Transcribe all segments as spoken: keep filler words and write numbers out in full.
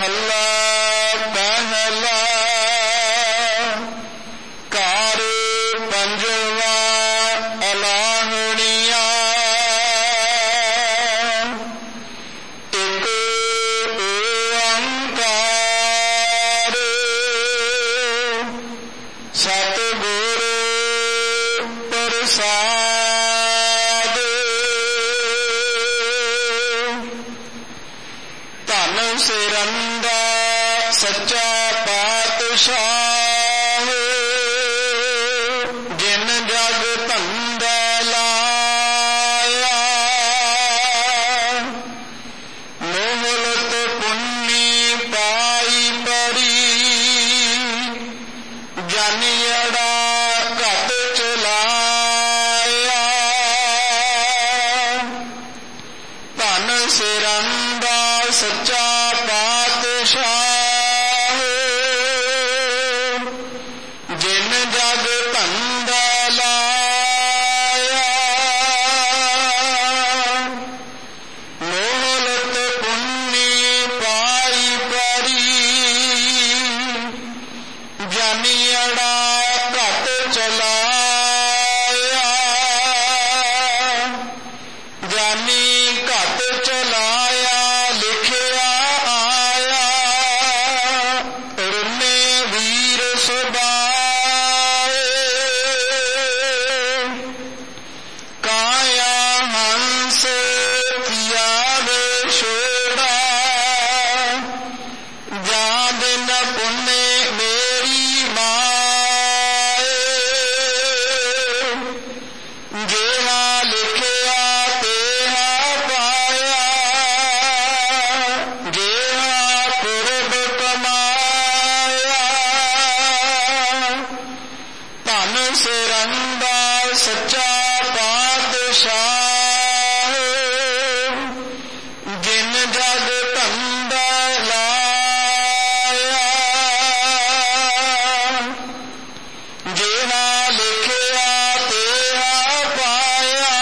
महला पहला। कार पंजवा अलाहणिया। एक ओंकार सतगुर प्रसाद। धन सिरंदा सच्चा पातशाह। जिन जग धंधा लाया। मोहलत पुन्नी पाई बड़ी। जानियड़ा घट चलाया। धन सिरंदा सच्चा पातशाह। जिन जग धंधा लाया। मोहलत पुन्नी पाई बड़ी। जानियड़ा घट चलाया। जानी घट चलाया लिखिया आया। रुने वीर सुबाए। काया हंस किया विछोड़ा। जा दिन पुण्य मेरी माए। जेहा लिखिया तेहा पाया। जेहा पुरब कमाया। धन सिरंदा सच्चा पातशाह। जिन जग धंधा लाया। जेहा लिखिया तेहा पाया।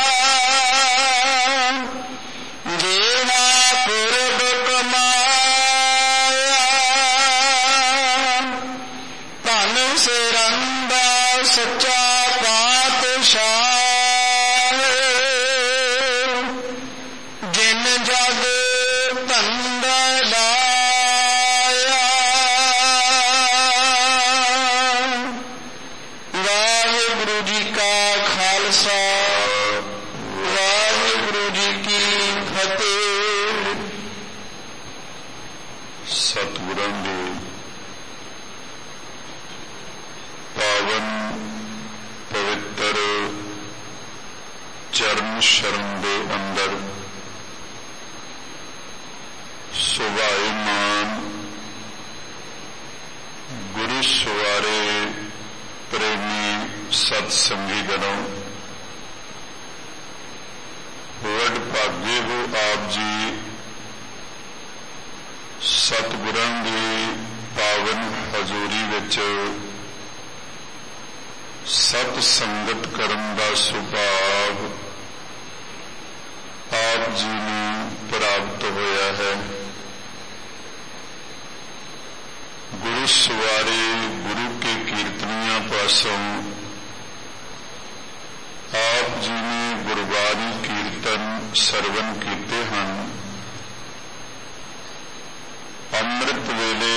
जेहा पुरब कमाया। धन सिरंदा सच्चा पातशाह। जिन जग धंधा लाया। वाहिगुरु जी का खालसा वाहिगुरु जी की फतेह। सतगुਰਾਂ ਦੇ पावन पवित्र चरण शरण दे अंदर सुभाईमान गुरु सवारे प्रेमी सत्संगी जनों। वड भागे हो आप जी सतगुਰਾਂ ਦੀ पावन हजूरी विच सत संगत करन दा सुभाग आप जी नूं प्राप्त होया है। गुरु सवारे गुरु के कीर्तनियां पासों आप जी ने गुरबाणी कीर्तन सरवण कीते हैं। अमृत वेले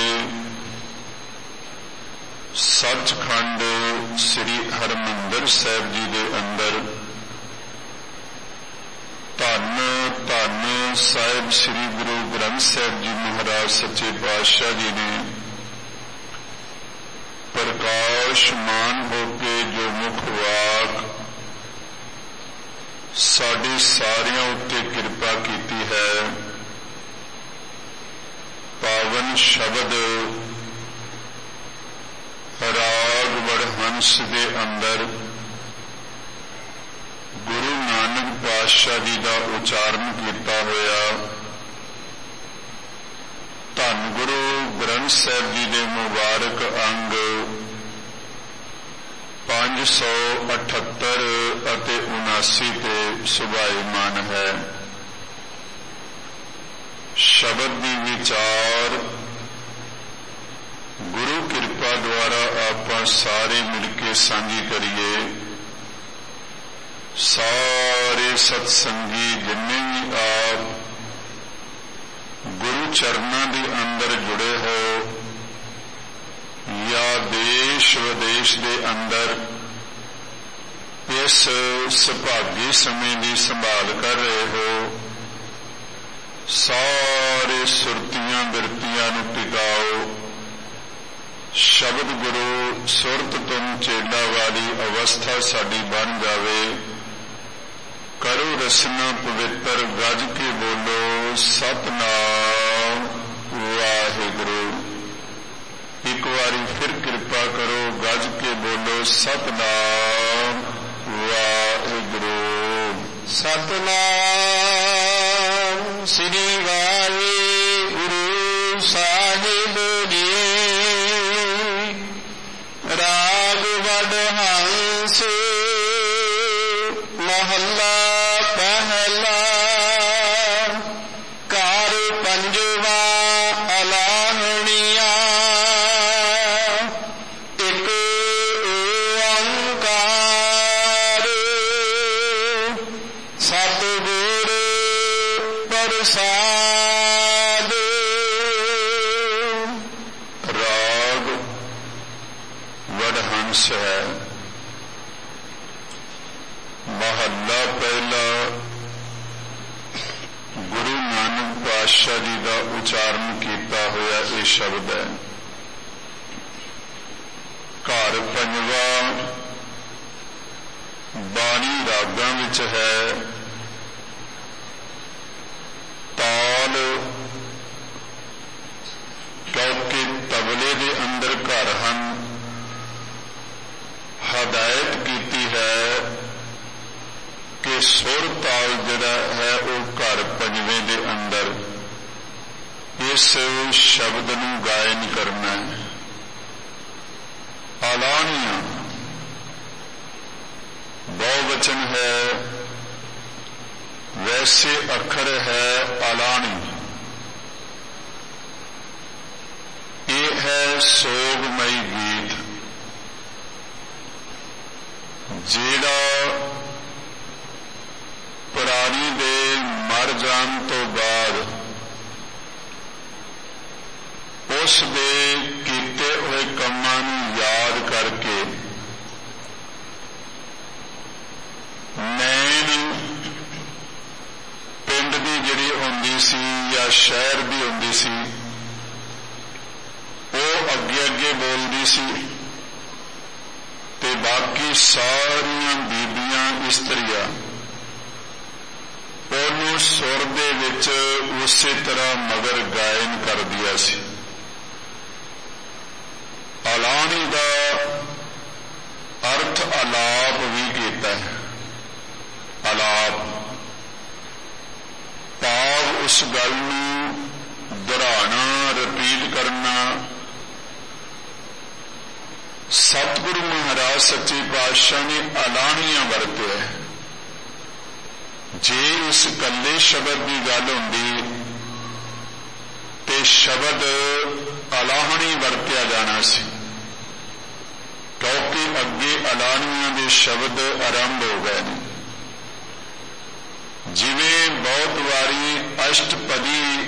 सचखंड श्री हरमंदिर साहिब जी के अंदर धन धन साहिब श्री गुरु ग्रंथ साहिब जी महाराज सच्चे पातशाह जी ने प्रकाशमान होके जो मुख वाक साडे सारियां उत्ते कृपा कीती है। पावन शब्द राग वड़हंस दे अंदर गुरु नानक पातशाह जी का उचारण किया होया। धन गुरु ग्रंथ साहिब जी के मुबारक अंग पांच सौ अठहत्तर अते उनासी ते सुभाईमान है। शब्द की विचार ਕਥਾ ਦੁਆਰਾ ਆਪਾਂ ਸਾਰੇ ਮਿਲ ਕੇ ਸਾਂਝੀ ਕਰੀਏ। ਸਾਰੇ ਸਤਸੰਗੀ ਜਿੰਨੇ ਵੀ ਆਪ ਗੁਰੂ ਚਰਨਾਂ ਦੇ ਅੰਦਰ ਜੁੜੇ ਹੋ ਜਾਂ ਦੇਸ਼ ਵਿਦੇਸ਼ ਦੇ ਅੰਦਰ ਇਸ ਸੁਭਾਗੇ ਸਮੇਂ ਦੀ ਸੰਭਾਲ ਕਰ ਰਹੇ ਹੋ, ਸਾਰੇ ਸੁਰਤੀਆਂ ਬਿਰਤੀਆਂ ਨੂੰ ਟਿਕਾਓ। ਸ਼ਬਦ ਗੁਰੂ ਸੁਰਤ ਤੁਮ ਚੇਲਾ ਵਾਲੀ ਅਵਸਥਾ ਸਾਡੀ ਬਣ ਜਾਵੇ। ਕਰੋ ਰਸਨਾ ਪਵਿੱਤਰ, ਗੱਜ ਕੇ ਬੋਲੋ ਸਤਿਨਾਮ ਵਾਹਿਗੁਰੂ। ਇੱਕ ਵਾਰੀ ਫਿਰ ਕਿਰਪਾ ਕਰੋ, ਗੱਜ ਕੇ ਬੋਲੋ ਸਤਿਨਾਮ ਵਾਹਿਗੁਰੂ। ਸਤਿਨਾਮ ਸ੍ਰੀ ਵਾਹਿਗੁਰੂ ਸਾਹਿਬ ਜੀ। ਰਾਗ ਵਡਹੰਸ ਮਹੱਲਾ ਪਹਿਲਾ। ਘਰ ਪੰਜਵਾ ਅਲਾਹਣੀਆਂ। ਇੱਕ ਓੰਕਾਰ ਸਤਿਗੁਰ ਪ੍ਰਸਾਦ। ਰਾਗ ਵਡਹੰਸ ਹੈ। ਮਹੱਲਾ ਪਹਿਲਾ ਗੁਰੂ ਨਾਨਕ ਪਾਤਸ਼ਾਹ ਜੀ ਦਾ ਉਚਾਰਨ ਕੀਤਾ ਹੋਇਆ ਇਹ ਸ਼ਬਦ ਹੈ। ਘਰ ਪੰਜਵਾ ਬਾਣੀ ਰਾਗਾਂ ਵਿੱਚ ਹੈ। ਤਾਲ ਕਿਉਂਕਿ ਤਬਲੇ ਦੇ ਅੰਦਰ ਘਰ ਹਨ, ਹਦਾਇਤ ਕੀਤੀ ਹੈ ਕਿ ਸੁਰ ਤਾਲ ਜਿਹੜਾ ਹੈ ਉਹ ਘਰ ਪੰਜਵੇਂ ਦੇ ਅੰਦਰ ਇਸ ਸ਼ਬਦ ਨੂੰ ਗਾਇਨ ਕਰਨਾ ਹੈ। ਆਲਾਣੀਆਂ ਬਹੁਵਚਨ ਹੈ, ਵੈਸੇ ਅੱਖਰ ਹੈ ਆਲਾਣੀ। ਇਹ ਹੈ ਸੋਗਮਈ ਗੀਤ ਜਿਹੜਾ ਪ੍ਰਾਣੀ ਦੇ ਮਰ ਜਾਣ ਤੋਂ ਬਾਅਦ ਉਸ ਦੇ ਕੀਤੇ ਹੋਏ ਕੰਮਾਂ ਨੂੰ ਯਾਦ ਕਰਕੇ ਨੈਣ ਪਿੰਡ ਦੀ ਜਿਹੜੀ ਹੁੰਦੀ ਸੀ ਜਾਂ ਸ਼ਹਿਰ ਦੀ ਹੁੰਦੀ ਸੀ ਉਹ ਅੱਗੇ ਅੱਗੇ ਬੋਲਦੀ ਸੀ ਤੇ ਬਾਕੀ ਸਾਰੀਆਂ ਬੀਬੀਆਂ ਇਸਤਰੀਆਂ ਉਹਨੂੰ ਸੁਰ ਦੇ ਵਿੱਚ ਉਸੇ ਤਰ੍ਹਾਂ ਮਗਰ ਗਾਇਨ ਕਰਦੀਆਂ ਸੀ। ਆਲਾਣੀ ਦਾ ਅਰਥ ਆਲਾਪ ਵੀ ਕੀਤਾ ਹੈ। ਆਲਾਪ ਭਾਵ ਉਸ ਗੱਲ ਨੂੰ ਦੁਹਰਾਉਣਾ, ਰਿਪੀਟ ਕਰਨਾ। ਸਤਿਗੁਰੂ ਮਹਾਰਾਜ ਸੱਚੇ ਪਾਤਸ਼ਾਹ ਨੇ ਆਲਾਣੀਆਂ ਵਰਤਿਆ। ਜੇ ਇਸ ਇਕੱਲੇ ਸ਼ਬਦ ਦੀ ਗੱਲ ਹੁੰਦੀ ਤੇ ਸ਼ਬਦ ਅਲਾਹਣੀ ਵਰਤਿਆ ਜਾਣਾ ਸੀ, ਕਿਉਂਕਿ ਅੱਗੇ ਅਲਾਹਣੀਆਂ ਦੇ ਸ਼ਬਦ ਆਰੰਭ ਹੋ ਗਏ ਨੇ। ਜਿਵੇਂ ਬਹੁਤ ਵਾਰੀ ਅਸ਼ਟਪਦੀ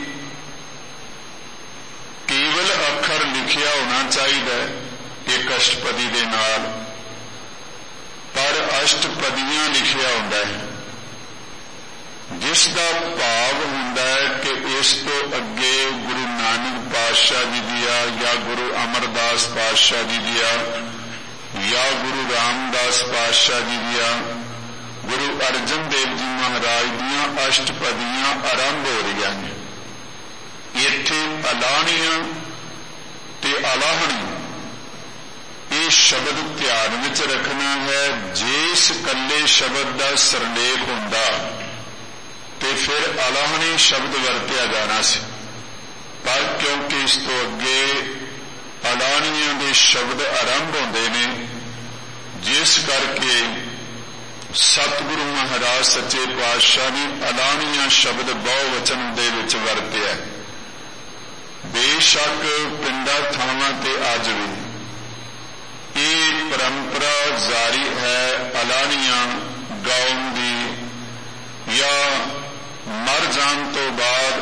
ਕੇਵਲ ਅੱਖਰ ਲਿਖਿਆ ਹੋਣਾ ਚਾਹੀਦਾ ਇੱਕ ਅਸ਼ਟਪਦੀ ਦੇ ਨਾਲ, ਪਰ ਅਸ਼ਟਪਦੀਆਂ ਲਿਖਿਆ ਹੁੰਦਾ ਹੈ ਜਿਸ ਦਾ ਭਾਵ ਹੁੰਦਾ ਹੈ ਕਿ ਇਸ ਤੋਂ ਅੱਗੇ ਗੁਰੂ ਨਾਨਕ ਪਾਤਸ਼ਾਹ ਜੀ ਦੀਆਂ ਜਾਂ ਗੁਰੂ ਅਮਰਦਾਸ ਪਾਤਸ਼ਾਹ ਜੀ ਦੀਆਂ ਜਾਂ ਗੁਰੂ ਰਾਮਦਾਸ ਪਾਤਸ਼ਾਹ ਜੀ ਦੀਆਂ, ਗੁਰੂ ਅਰਜਨ ਦੇਵ ਜੀ ਮਹਾਰਾਜ ਦੀਆਂ ਅਸ਼ਟਪਦੀਆਂ ਆਰੰਭ ਹੋ ਰਹੀਆਂ ਨੇ। ਇੱਥੇ ਅਲਾਹਣੀਆਂ ਤੇ ਅਲਾਹਣੀ ਇਹ ਸ਼ਬਦ ਧਿਆਨ ਵਿੱਚ ਰੱਖਣਾ ਹੈ। ਜੇ ਇਸ ਇਕੱਲੇ ਸ਼ਬਦ ਦਾ ਸਿਰਲੇਖ ਹੁੰਦਾ ਤੇ ਫਿਰ ਅਲਾਹਣੀ ਸ਼ਬਦ ਵਰਤਿਆ ਜਾਣਾ ਸੀ, ਪਰ ਕਿਉਂਕਿ ਇਸ ਤੋਂ ਅੱਗੇ ਅਲਾਹਣੀਆਂ ਦੇ ਸ਼ਬਦ ਆਰੰਭ ਹੁੰਦੇ ਨੇ, ਜਿਸ ਕਰਕੇ ਸਤਿਗੁਰੂ ਮਹਾਰਾਜ ਸੱਚੇ ਪਾਤਸ਼ਾਹ ਨੇ ਅਲਾਹਣੀਆਂ ਸ਼ਬਦ ਬਹੁਵਚਨ ਦੇ ਵਿੱਚ ਵਰਤਿਆ। ਬੇਸ਼ੱਕ ਪਿੰਡਾਂ ਥਾਵਾਂ ਤੇ ਅੱਜ ਵੀ परंपरा जारी है अलानियां गाउन दी, या मर जान तो बाद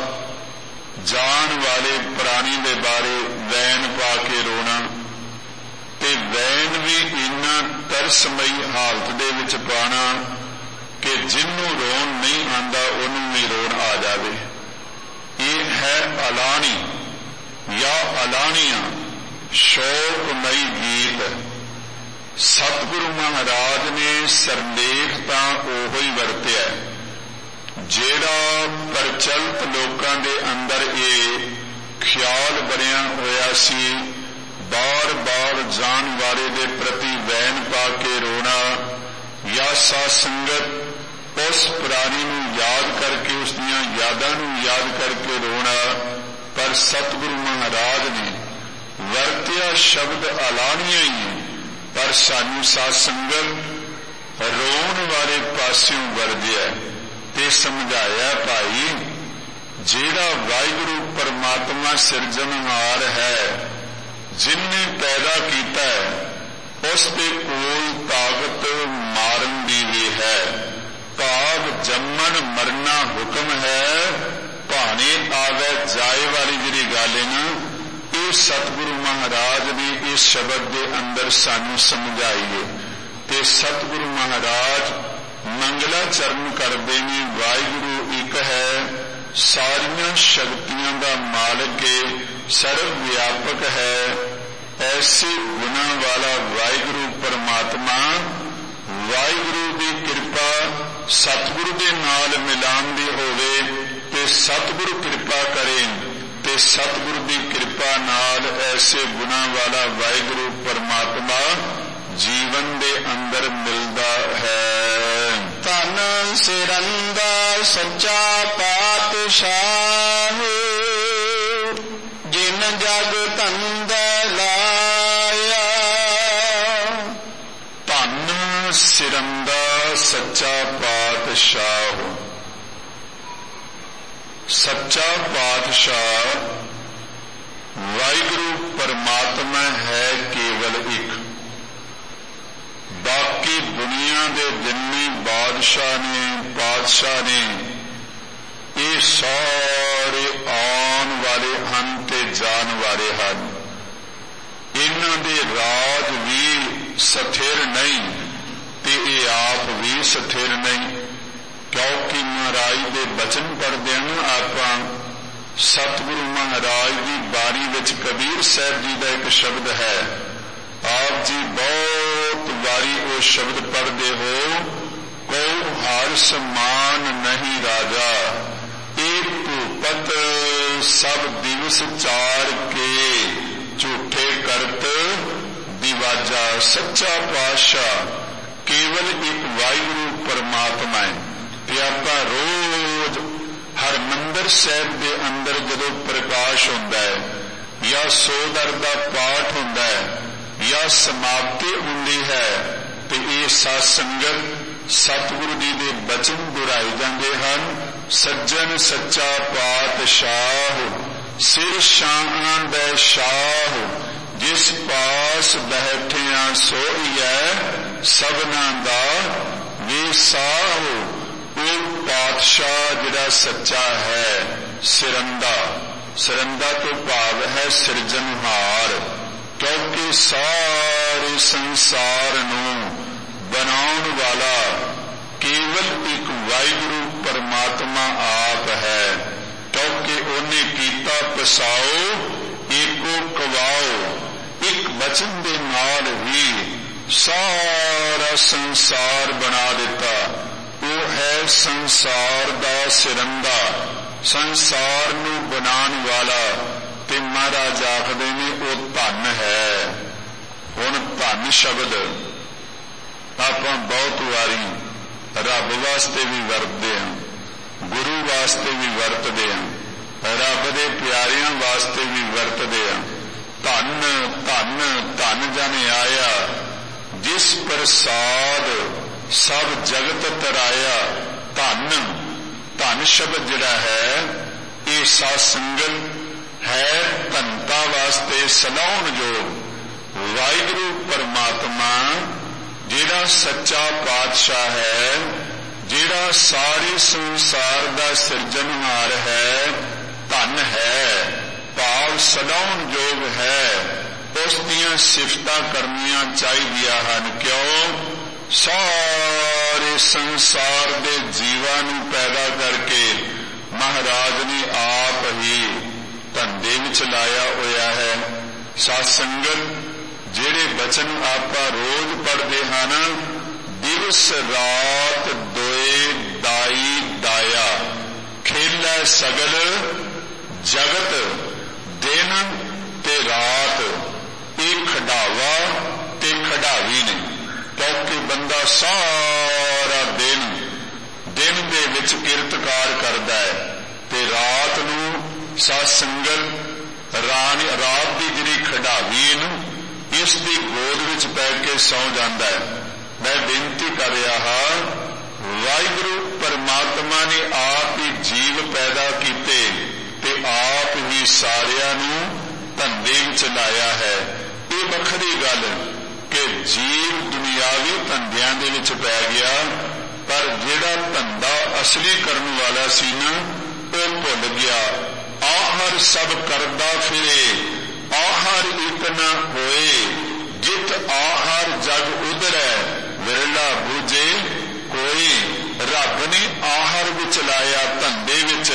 जान वाले प्राणी दे बारे वैन पा के रोना, ते वैन भी इन्ना तरसमई हालत दे विच पाना कि जिन्नू रोन नहीं आंदा उन्नू भी रोन आ जावे। ये है अलानी या अलानियां शोकमई गीत। सतगुरु महाराज ने सरलेख तां ओहो ही वरतिया जेड़ा प्रचलित लोकां दे अंदर ये ख्याल बनिया होया सी, बार बार जान वाले दे प्रति वैन पा के रोना, या साध संगत उस प्राणी नूं याद करके उसदियां यादां नूं याद करके रोना। पर सतगुरु महाराज ने वरतिया शब्द अलानियां ही है, पर सानू साध संगत रोन वाले पास्यों वरदिया ते समझाया भाई जेड़ा वाहिगुरु परमात्मा सिरजनहार है, जिन्ने पैदा किया है उस दे कोल ताकत मारन दी भी है। भाव जम्मन मरना हुक्म है, भाने आवे जाए वाली जिहड़ी गल है ना, ये सतगुरु महाराज ने इस शब्द के अंदर सानू समझाइए। ते सतगुरु महाराज मंगलाचरण करते ने वाहिगुरु एक है, सारियां शक्तियां का मालिक है, सर्व व्यापक है। ऐसे गुणा वाला वाहिगुरु परमात्मा वाहिगुरु की कृपा सतगुरु के नाल मिलान दी होवे ते सतगुरु कृपा करे, ते सतगुरु की कृपा नाल ऐसे गुणा वाला वाहिगुरु परमात्मा जीवन दे अंदर मिलदा है। धन सिरंदा सच्चा पातशाह, जिन जग तंद लाया। धन सिरंदा सच्चा पातशाह, सच्चा पातशाह वाहिगुरु परमात्मा है केवल एक। बाकी दुनिया दे जिन्ने बादशाह ने पातशाह ने ये सारे आन वाले हन ते जान वाले हन। इन्हां दे राज भी स्थिर नहीं ते ये आप भी स्थिर नहीं, क्योंकि महाराज दे बचन पढ़दे हैं आपां। सतगुरु महाराज की बाणी विच कबीर साहब जी का एक शब्द है, आप जी बहुत बारी वो शब्द पढ़ते हो, को हर समान नहीं राजा, एक भूपत सब दिवस चार के झूठे करत दिवाजा। सच्चा पातशाह केवल एक वाहिगुरु परमात्मा है। ते आपां रोज हरमंदर साहिब दे अंदर जदों प्रकाश होंदा है या सोदर दा पाठ होंदा है या समाप्ति होंदी है, तो ये साध संगत सतगुरु जी दे बचन दुहराए जाते हैं। सज्जन सच्चा पातशाह सिर शाहां दै शाह, जिस पास बैठिया सोईए सबना दा विसाह। वो पातशाह जिहड़ा सच्चा है सिरंदा, सिरंदा तो भाव है सिरजनहार, क्योंकि सारे संसार नूं बनाउण वाला केवल एक वाहिगुरु परमात्मा आप है। क्योंकि उन्हें कीता पसाओ एको कवाओ, एक वचन दे नाल ही सारा संसार बना दिता। वो है संसार दा सिरंदा, संसार नूं बनाउण वाला। ते महाराज आखदे ने वो धन है। हुण धन शब्द आपां बहुत वारी रब वास्ते भी वरतदे हां, गुरु वास्ते भी वरतदे हां, रब दे प्यारियां वास्ते भी वरतदे हां। धन धन धन जाने आया, जिस प्रसाद सब जगत तराया। धन धन शब्द जिहड़ा है ये साध संगत है धनता वास्ते सलाउण योग। ਵਾਹਿਗੁਰੂ ਪਰਮਾਤਮਾ ਜਿਹੜਾ ਸੱਚਾ ਪਾਤਸ਼ਾਹ ਹੈ, ਜਿਹੜਾ ਸਾਰੇ ਸੰਸਾਰ ਦਾ ਸਿਰਜਣਹਾਰ ਹੈ, ਧਨ ਹੈ, ਭਾਵ ਸਦਾਉਣ ਯੋਗ ਹੈ, ਉਸ ਦੀਆਂ ਸਿਫਤਾਂ ਕਰਨੀਆਂ ਚਾਹੀਦੀਆਂ ਹਨ। ਕਿਉਂ? ਸਾਰੇ ਸੰਸਾਰ ਦੇ ਜੀਵਾਂ ਨੂੰ ਪੈਦਾ ਕਰਕੇ ਮਹਾਰਾਜ ਨੇ ਆਪ ਹੀ ਧੰਦੇ ਵਿੱਚ ਲਾਇਆ ਹੋਇਆ ਹੈ। ਸਾਧ ਸੰਗਤ, ਜਿਹੜੇ ਬਚਨ ਆਪਾਂ ਰੋਜ਼ ਪੜ੍ਹਦੇ ਹਨ, ਦਿਵਸ ਰਾਤ ਦੋਏ ਦਾਈ ਦਾਇਆ, ਖੇਲੈ ਸਗਲ ਜਗਤ, ਦਿਨ ਤੇ ਰਾਤ, ਇਹ ਖਡਾਵਾ ਤੇ ਖਡਾਵੀ ਨੇ। ਕਿਉਂਕਿ ਬੰਦਾ ਸਾਰਾ ਦਿਨ ਦਿਨ ਦੇ ਵਿੱਚ ਕਿਰਤਕਾਰ ਕਰਦਾ ਹੈ ਤੇ ਰਾਤ ਨੂੰ ਸਾਧ ਸੰਗਤ ਰਾਣੀ ਰਾਤ ਦੀ ਜਿਹੜੀ ਖਡਾਵੀ ਨੂੰ ਇਸ ਦੀ ਗੋਦ ਵਿੱਚ ਪੈ ਕੇ ਸੌ ਜਾਂਦਾ ਹੈ। ਮੈਂ ਬੇਨਤੀ ਕਰ ਰਿਹਾ ਹਾਂ, ਵਾਹਿਗੁਰੂ ਪਰਮਾਤਮਾ ਨੇ ਆਪ ਹੀ ਜੀਵ ਪੈਦਾ ਕੀਤੇ ਤੇ ਆਪ ਹੀ ਸਾਰਿਆਂ ਨੂੰ ਧੰਦੇ ਵਿੱਚ ਲਾਇਆ ਹੈ। ਇਹ ਵੱਖਰੀ ਗੱਲ ਕਿ ਜੀਵ ਦੁਨਿਆਵੀ ਧੰਦਿਆਂ ਦੇ ਵਿੱਚ ਪੈ ਗਿਆ, ਪਰ ਜਿਹੜਾ ਧੰਦਾ ਅਸਲੀ ਕਰਨ ਵਾਲਾ ਸੀ ਨਾ, ਉਹ ਭੁੱਲ ਗਿਆ। ਆਹਰ ਸਭ ਕਰਦਾ ਫਿਰੇ, ਆਹਰ ਇਕ ਨਾ ਹੋਏ, ਜਿਤ ਆਹਰ ਜਗ ਉਧਰੈ, ਵਿਰਲਾ ਬੂਝੇ ਕੋਈ। ਰੱਬ ਨੇ ਆਹਰ ਵਿੱਚ ਲਾਇਆ, ਧੰਦੇ ਵਿੱਚ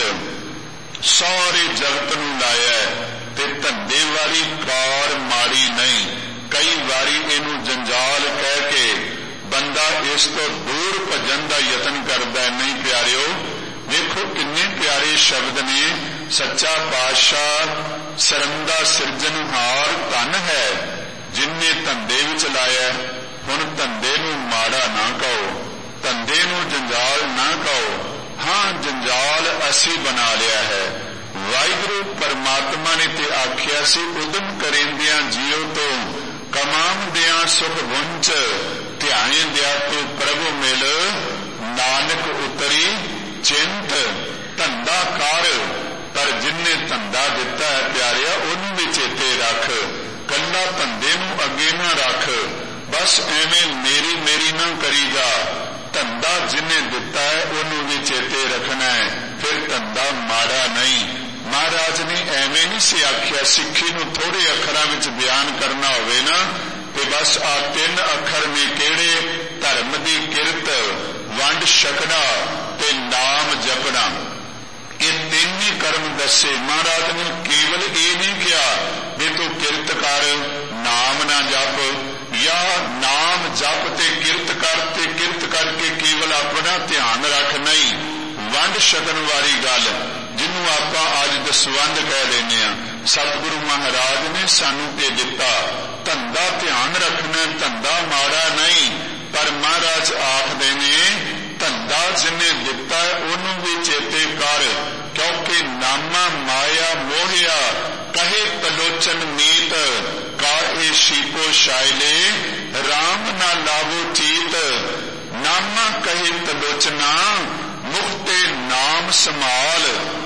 ਸਾਰੇ ਜਗਤ ਨੂੰ ਲਾਇਆ ਤੇ ਧੰਦੇ ਵਾਲੀ ਕਾਰ ਮਾੜੀ ਨਹੀਂ। ਕਈ ਵਾਰੀ ਇਹਨੂੰ ਜੰਜਾਲ ਕਹਿ ਕੇ ਬੰਦਾ ਇਸ ਤੋਂ ਦੂਰ ਭੱਜਣ ਦਾ ਯਤਨ ਕਰਦਾ। ਨਹੀਂ ਪਿਆਰਿਓ, ਵੇਖੋ ਕਿੰਨੇ ਪਿਆਰੇ ਸ਼ਬਦ ਨੇ। ਸੱਚਾ ਪਾਤਸ਼ਾਹ ਸਰੰਦਾ ਸਿਰਜਣਹਾਰ ਧਨ ਹੈ, ਜਿਨਨੇ ਧੰਦੇ ਵਿੱਚ ਲਾਇਆ। ਹੁਣ ਧੰਦੇ ਨੂੰ ਮਾੜਾ ਨਾ ਕਹੋ, ਧੰਦੇ ਨੂੰ ਜੰਜਾਲ ਨਾ ਕਹੋ। ਹਾਂ, ਜੰਜਾਲ ਅਸੀਂ ਬਣਾ ਲਿਆ ਹੈ। ਵਾਹਿਗੁਰੂ ਪਰਮਾਤਮਾ ਨੇ ਤੇ ਆਖਿਆ ਸੀ, ਉਦਮ ਕਰੇਂਦਿਆਂ ਜੀਓ ਤੋਂ ਕਮਾਉਂਦਿਆਂ ਸੁਖ ਵੰਚ, ਧਿਆਇਂਦਿਆਂ ਤੂੰ ਪ੍ਰਭੂ ਮਿਲ, ਨਾਨਕ ਉਤਰੀ ਚਿੰਤ। ਧੰਦਾ ਕਰ, ਪਰ ਜਿਨਨੇ ਧੰਦਾ ਦਿੱਤਾ ਹੈ ਪਿਆਰਿਆ, ਉਹਨੂੰ ਵੀ ਚੇਤੇ ਰੱਖ। ਕੱਲਾ ਧੰਦੇ ਨੂੰ ਅੱਗੇ ਨਾ ਰੱਖ, ਬਸ ਐਵੇਂ ਮੇਰੀ ਮੇਰੀ ਨਾ ਕਰੀ ਜਾ। ਧੰਦਾ ਜਿਨਨੇ ਦਿੱਤਾ ਹੈ ਉਹਨੂੰ ਵੀ ਚੇਤੇ ਰੱਖਣਾ ਹੈ, ਫਿਰ ਧੰਦਾ ਮਾੜਾ ਨਹੀਂ। ਮਹਾਰਾਜ ਨੇ ਐਵੇਂ ਨਹੀਂ ਸੀ ਆਖਿਆ, ਸਿੱਖੀ ਨੂੰ ਥੋੜੇ ਅੱਖਰਾਂ ਵਿੱਚ ਬਿਆਨ ਕਰਨਾ ਹੋਵੇ ਨਾ ਤੇ ਬਸ ਆ ਤਿੰਨ ਅੱਖਰ ਨੇ ਕਿਹੜੇ? ਧਰਮ ਦੀ ਕਿਰਤ, ਵੰਡ ਛਕਣਾ ਤੇ ਨਾਮ ਜਪਣਾ। ਇਹ ਤਿੰਨ ਹੀ ਕਰਮ ਦੱਸੇ। ਮਹਾਰਾਜ ਨੇ ਕੇਵਲ ਇਹ ਨਹੀਂ ਕਿਹਾ ਵੀ ਤੂੰ ਕਿਰਤ ਕਰ, ਨਾਮ ਨਾ ਜਪ, ਜਾਂ ਨਾਮ ਜਪ ਤੇ ਕਿਰਤ ਕਰ ਤੇ ਕਿਰਤ ਕਰਕੇ ਕੇਵਲ ਆਪਣਾ ਧਿਆਨ ਰੱਖ। ਨਹੀਂ, ਵੰਡ ਛਕਣ ਵਾਲੀ ਗੱਲ, ਜਿਹਨੂੰ ਆਪਾਂ ਅੱਜ ਦਸਵੰਧ ਕਹਿ ਦਿੰਦੇ ਹਾਂ, ਸਤਿਗੁਰੂ ਮਹਾਰਾਜ ਨੇ ਸਾਨੂੰ ਤੇ ਦਿੱਤਾ। ਧੰਦਾ ਧਿਆਨ ਰੱਖਣਾ, ਧੰਦਾ ਮਾੜਾ ਨਹੀਂ, ਪਰ ਮਹਾਰਾਜ ਆਖਦੇ ਨੇ ਧੰਦਾ ਜਿਨੇ ਦਿੱਤਾ ਉਹਨੂੰ ਵੀ ਚੇਤੇ ਕਰ। ਕਿਉਂਕਿ ਨਾਮਾ ਮਾਇਆ ਮੋਹਿਆ, ਕਹੇ ਤਲੋਚਨ ਮੀਤ, ਕਾਹੇ ਸ਼ੀਪੋ ਸ਼ਾਇਲੇ, ਰਾਮ ਨਾ ਲਾਵੋ ਚੀਤ। ਨਾਮਾ ਕਹੇ ਤਲੋਚਨਾ, ਮੁਖਤੇ ਨਾਮ ਸੰਭਾਲ,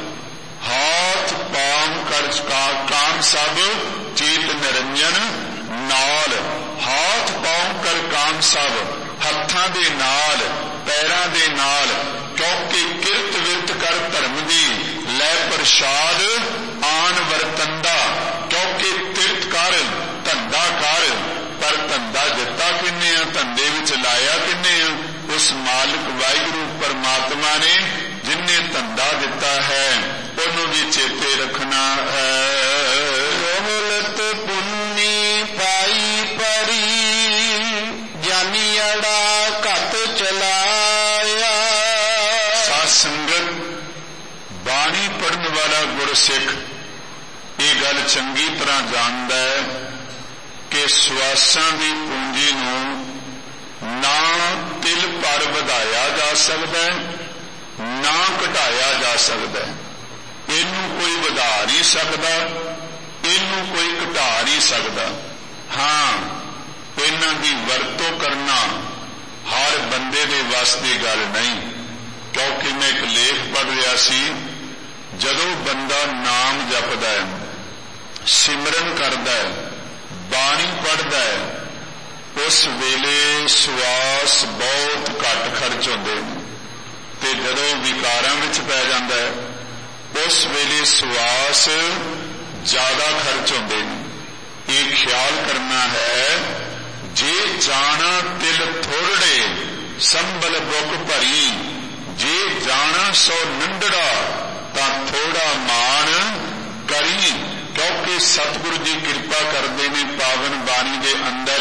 ਹਾਥ ਪਾਮ ਕਰ ਕਾਮ ਸਭ, ਚੀਤ ਨਿਰੰਜਨ ਨਾਲ। ਹਾਥ ਪਾਮ ਕਰ ਕਾਮ ਸਭ, ਹੱਥਾਂ ਦੇ ਨਾਲ, ਪੈਰਾਂ ਦੇ ਨਾਲ। ਕਿਉਂਕਿ ਕਿਰਤ ਵਿਰਤ ਕਰ ਧਰਮ ਦੀ, ਲੈ ਪ੍ਰਸ਼ਾਦ ਆਨ ਵਰਤੰਦਾ। ਕਿਉਂਕਿ ਕਿਰਤ ਕਰ, ਧੰਦਾ ਕਰ, ਪਰ ਧੰਦਾ ਦਿੱਤਾ ਕਿੰਨੇ ਆ? ਧੰਦੇ ਵਿੱਚ ਲਾਇਆ ਕਿੰਨੇ ਆ? ਉਸ ਮਾਲਕ ਵਾਹਿਗੁਰੂ ਪਰਮਾਤਮਾ ਨੇ, ਜਿਨਨੇ ਧੰਦਾ ਦਿੱਤਾ ਹੈ ਉਹਨੂੰ ਵੀ ਚੇਤੇ ਰੱਖਣਾ ਹੈ। ਰੋਹਲਤ ਪੁੰਨੀ ਪਾਈ ਪਰੀ, ਜਾਨੀ ਅੜਾ ਘਤ ਚਲਾਇਆ। ਸਾਧ ਸੰਗਤ, ਬਾਣੀ ਪੜ੍ਹਨ ਵਾਲਾ ਗੁਰਸਿੱਖ ਇਹ ਗੱਲ ਚੰਗੀ ਤਰ੍ਹਾਂ ਜਾਣਦਾ ਹੈ ਕਿ ਸਵਾਸਾਂ ਦੀ ਪੂੰਜੀ ਨੂੰ ਨਾ ਤਿਲ ਭਰ ਵਧਾਇਆ ਜਾ ਸਕਦਾ, ਨਾ ਘਟਾਇਆ ਜਾ ਸਕਦਾ। ਇਹਨੂੰ ਕੋਈ ਵਧਾ ਨਹੀਂ ਸਕਦਾ, ਇਹਨੂੰ ਕੋਈ ਘਟਾ ਨਹੀਂ ਸਕਦਾ। ਹਾਂ, ਇਹਨਾਂ ਦੀ ਵਰਤੋਂ ਕਰਨਾ ਹਰ ਬੰਦੇ ਦੇ ਵੱਸ ਦੀ ਗੱਲ ਨਹੀਂ। ਕਿਉਂਕਿ ਮੈਂ ਇੱਕ ਲੇਖ ਪੜ੍ਹ ਰਿਹਾ ਸੀ, ਜਦੋਂ ਬੰਦਾ ਨਾਮ ਜਪਦਾ ਹੈ, ਸਿਮਰਨ ਕਰਦਾ ਹੈ, ਬਾਣੀ ਪੜ੍ਹਦਾ ਹੈ ਉਸ ਵੇਲੇ ਸਵਾਸ ਬਹੁਤ ਘੱਟ ਖਰਚ ਹੁੰਦੇ ਨੇ, ਤੇ ਜਦੋਂ ਵਿਕਾਰਾਂ ਵਿੱਚ ਪੈ ਜਾਂਦਾ ਹੈ ਉਸ ਵੇਲੇ ਸਵਾਸ ਜ਼ਿਆਦਾ ਖਰਚ ਹੁੰਦੇ ਨੇ। ਇਹ ਖਿਆਲ ਕਰਨਾ ਹੈ, ਜੇ ਜਾਣਾ ਤਿਲ ਥੋੜੜੇ ਸੰਭਲ ਬੁੱਕ ਭਰੀ, ਜੇ ਜਾਣਾ ਸੋ ਨੰਦੜਾ ਤਾਂ ਥੋੜਾ ਮਾਣ ਕਰੀ। ਕਿਉਂਕਿ ਸਤਿਗੁਰੂ ਜੀ ਕਿਰਪਾ ਕਰਦੇ ਨੇ ਪਾਵਨ ਬਾਣੀ ਦੇ ਅੰਦਰ,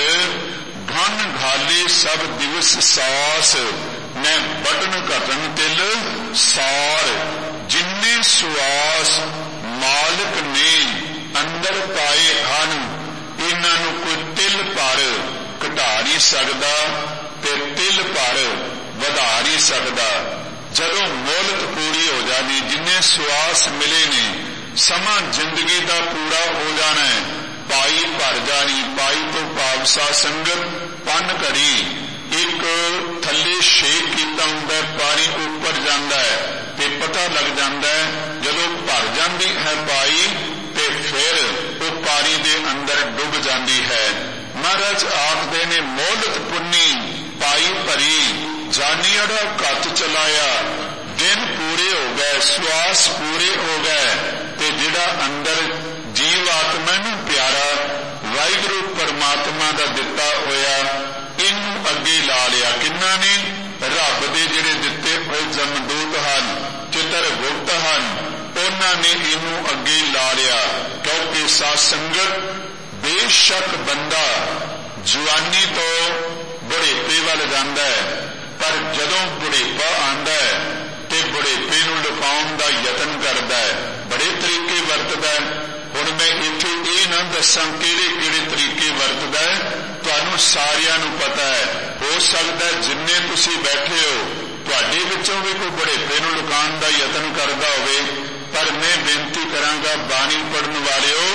ਘਨ ਘਾਲੇ ਸਭ ਦਿਵਸ ਸਾਸ ਮੈਂ ਬਟਨ ਘਟਨ ਤਿਲ ਸਾਰ। ਜਿੰਨੇ ਸੁਆਸ ਮਾਲਕ ਨੇ ਅੰਦਰ ਪਾਏ ਹਨ, ਇਹਨਾਂ ਨੂੰ ਕੋਈ ਤਿਲ ਭਰ ਘਟਾ ਨਹੀਂ ਸਕਦਾ ਤੇ ਤਿਲ ਭਰ ਵਧਾ ਨਹੀਂ ਸਕਦਾ। ਜਦੋਂ ਮੋਲਤ ਪੂਰੀ ਹੋ ਜਾਣੀ, ਜਿੰਨੇ ਸੁਆਸ ਮਿਲੇ ਨੇ, ਸਮਾਂ ਜ਼ਿੰਦਗੀ ਦਾ ਪੂਰਾ ਹੋ ਜਾਣਾ ਹੈ, ਪਾਈ ਭਰ ਜਾਣੀ। ਪਾਈ ਤੋਂ ਭਾਵ ਸਾਧ ਸੰਗਤ ਪੰਨ ਘੜੀ, ਇੱਕ ਥੱਲੇ ਛੇਕ ਕੀਤਾ ਹੁੰਦਾ, ਪਾਣੀ ਉੱਪਰ ਜਾਂਦਾ ਹੈ ਤੇ ਪਤਾ ਲੱਗ ਜਾਂਦਾ ਹੈ। ਜਦੋਂ ਭਰ ਜਾਂਦੀ ਹੈ ਪਾਈ ਤੇ ਫਿਰ ਉਹ ਪਾਣੀ ਦੇ ਅੰਦਰ ਡੁੱਬ ਜਾਂਦੀ ਹੈ। ਮਹਾਰਾਜ ਆਖਦੇ ਨੇ, ਮੋਲਤ ਪੁੰਨੀ ਪਾਈ ਭਰੀ, ਜਾਨੀਅੜਾ ਘੱਤ ਚਲਾਇਆ। ਦਿਨ ਪੂਰੇ ਹੋ ਗਏ, ਸਵਾਸ ਪੂਰੇ ਹੋ ਗਏ, ਤੇ ਜਿਹੜਾ ਅੰਦਰ ਜੀਵ ਆਤਮਾ ਨੂੰ ਪਿਆਰਾ ਵਾਹਿਗੁਰੂ ਪਰਮਾਤਮਾ ਦਾ ਦਿੱਤਾ ਹੋਇਆ, ਇਹਨੂੰ ਅੱਗੇ ਲਾ ਲਿਆ। ਕਿੰਨਾ ਨੇ? ਰੱਬ ਦੇ ਜਿਹੜੇ ਦਿੱਤੇ ਹੋਏ ਜਮਦੂਤ ਹਨ, ਚਿਤਰਗੁਪਤ ਹਨ, ਉਹਨਾਂ ਨੇ ਇਹਨੂੰ ਅੱਗੇ ਲਾ ਲਿਆ। ਕਿਉਂਕਿ ਸਾਧ ਸੰਗਤ, ਬੇਸ਼ੱਕ ਬੰਦਾ ਜਵਾਨੀ ਤੋਂ ਬੁਢੇਪੇ ਵੱਲ ਜਾਂਦਾ ਹੈ, ਪਰ ਜਦੋਂ ਬੁਢੇਪਾ ਆਉਂਦਾ ਹੈ ਤੇ ਬੁਢੇਪੇ ਨੂੰ ਲੁਕਾਉਣ ਦਾ ਯਤਨ ਕਰਦਾ ਹੈ, ਬੜੇ ਤਰੀਕੇ ਵਰਤਦਾ ਹੈ। ਹੁਣ ਮੈਂ ਇੱਥੇ ਇਹ ਨਾ ਦੱਸਾਂ ਕਿਹੜੇ ਕਿਹੜੇ ਤਰੀਕੇ ਵਰਤਦਾ ਹੈ, ਤੁਹਾਨੂੰ ਸਾਰਿਆਂ ਨੂੰ ਪਤਾ ਹੈ। ਹੋ ਸਕਦਾ ਜਿੰਨੇ ਤੁਸੀਂ ਬੈਠੇ ਹੋ ਤੁਹਾਡੇ ਵਿੱਚੋਂ ਵੀ ਕੋਈ ਬੁਢੇਪੇ ਨੂੰ ਲੁਕਾਉਣ ਦਾ ਯਤਨ ਕਰਦਾ ਹੋਵੇ, ਪਰ ਮੈਂ ਬੇਨਤੀ ਕਰਾਂਗਾ, ਬਾਣੀ ਪੜ੍ਹਨ ਵਾਲਿਓ,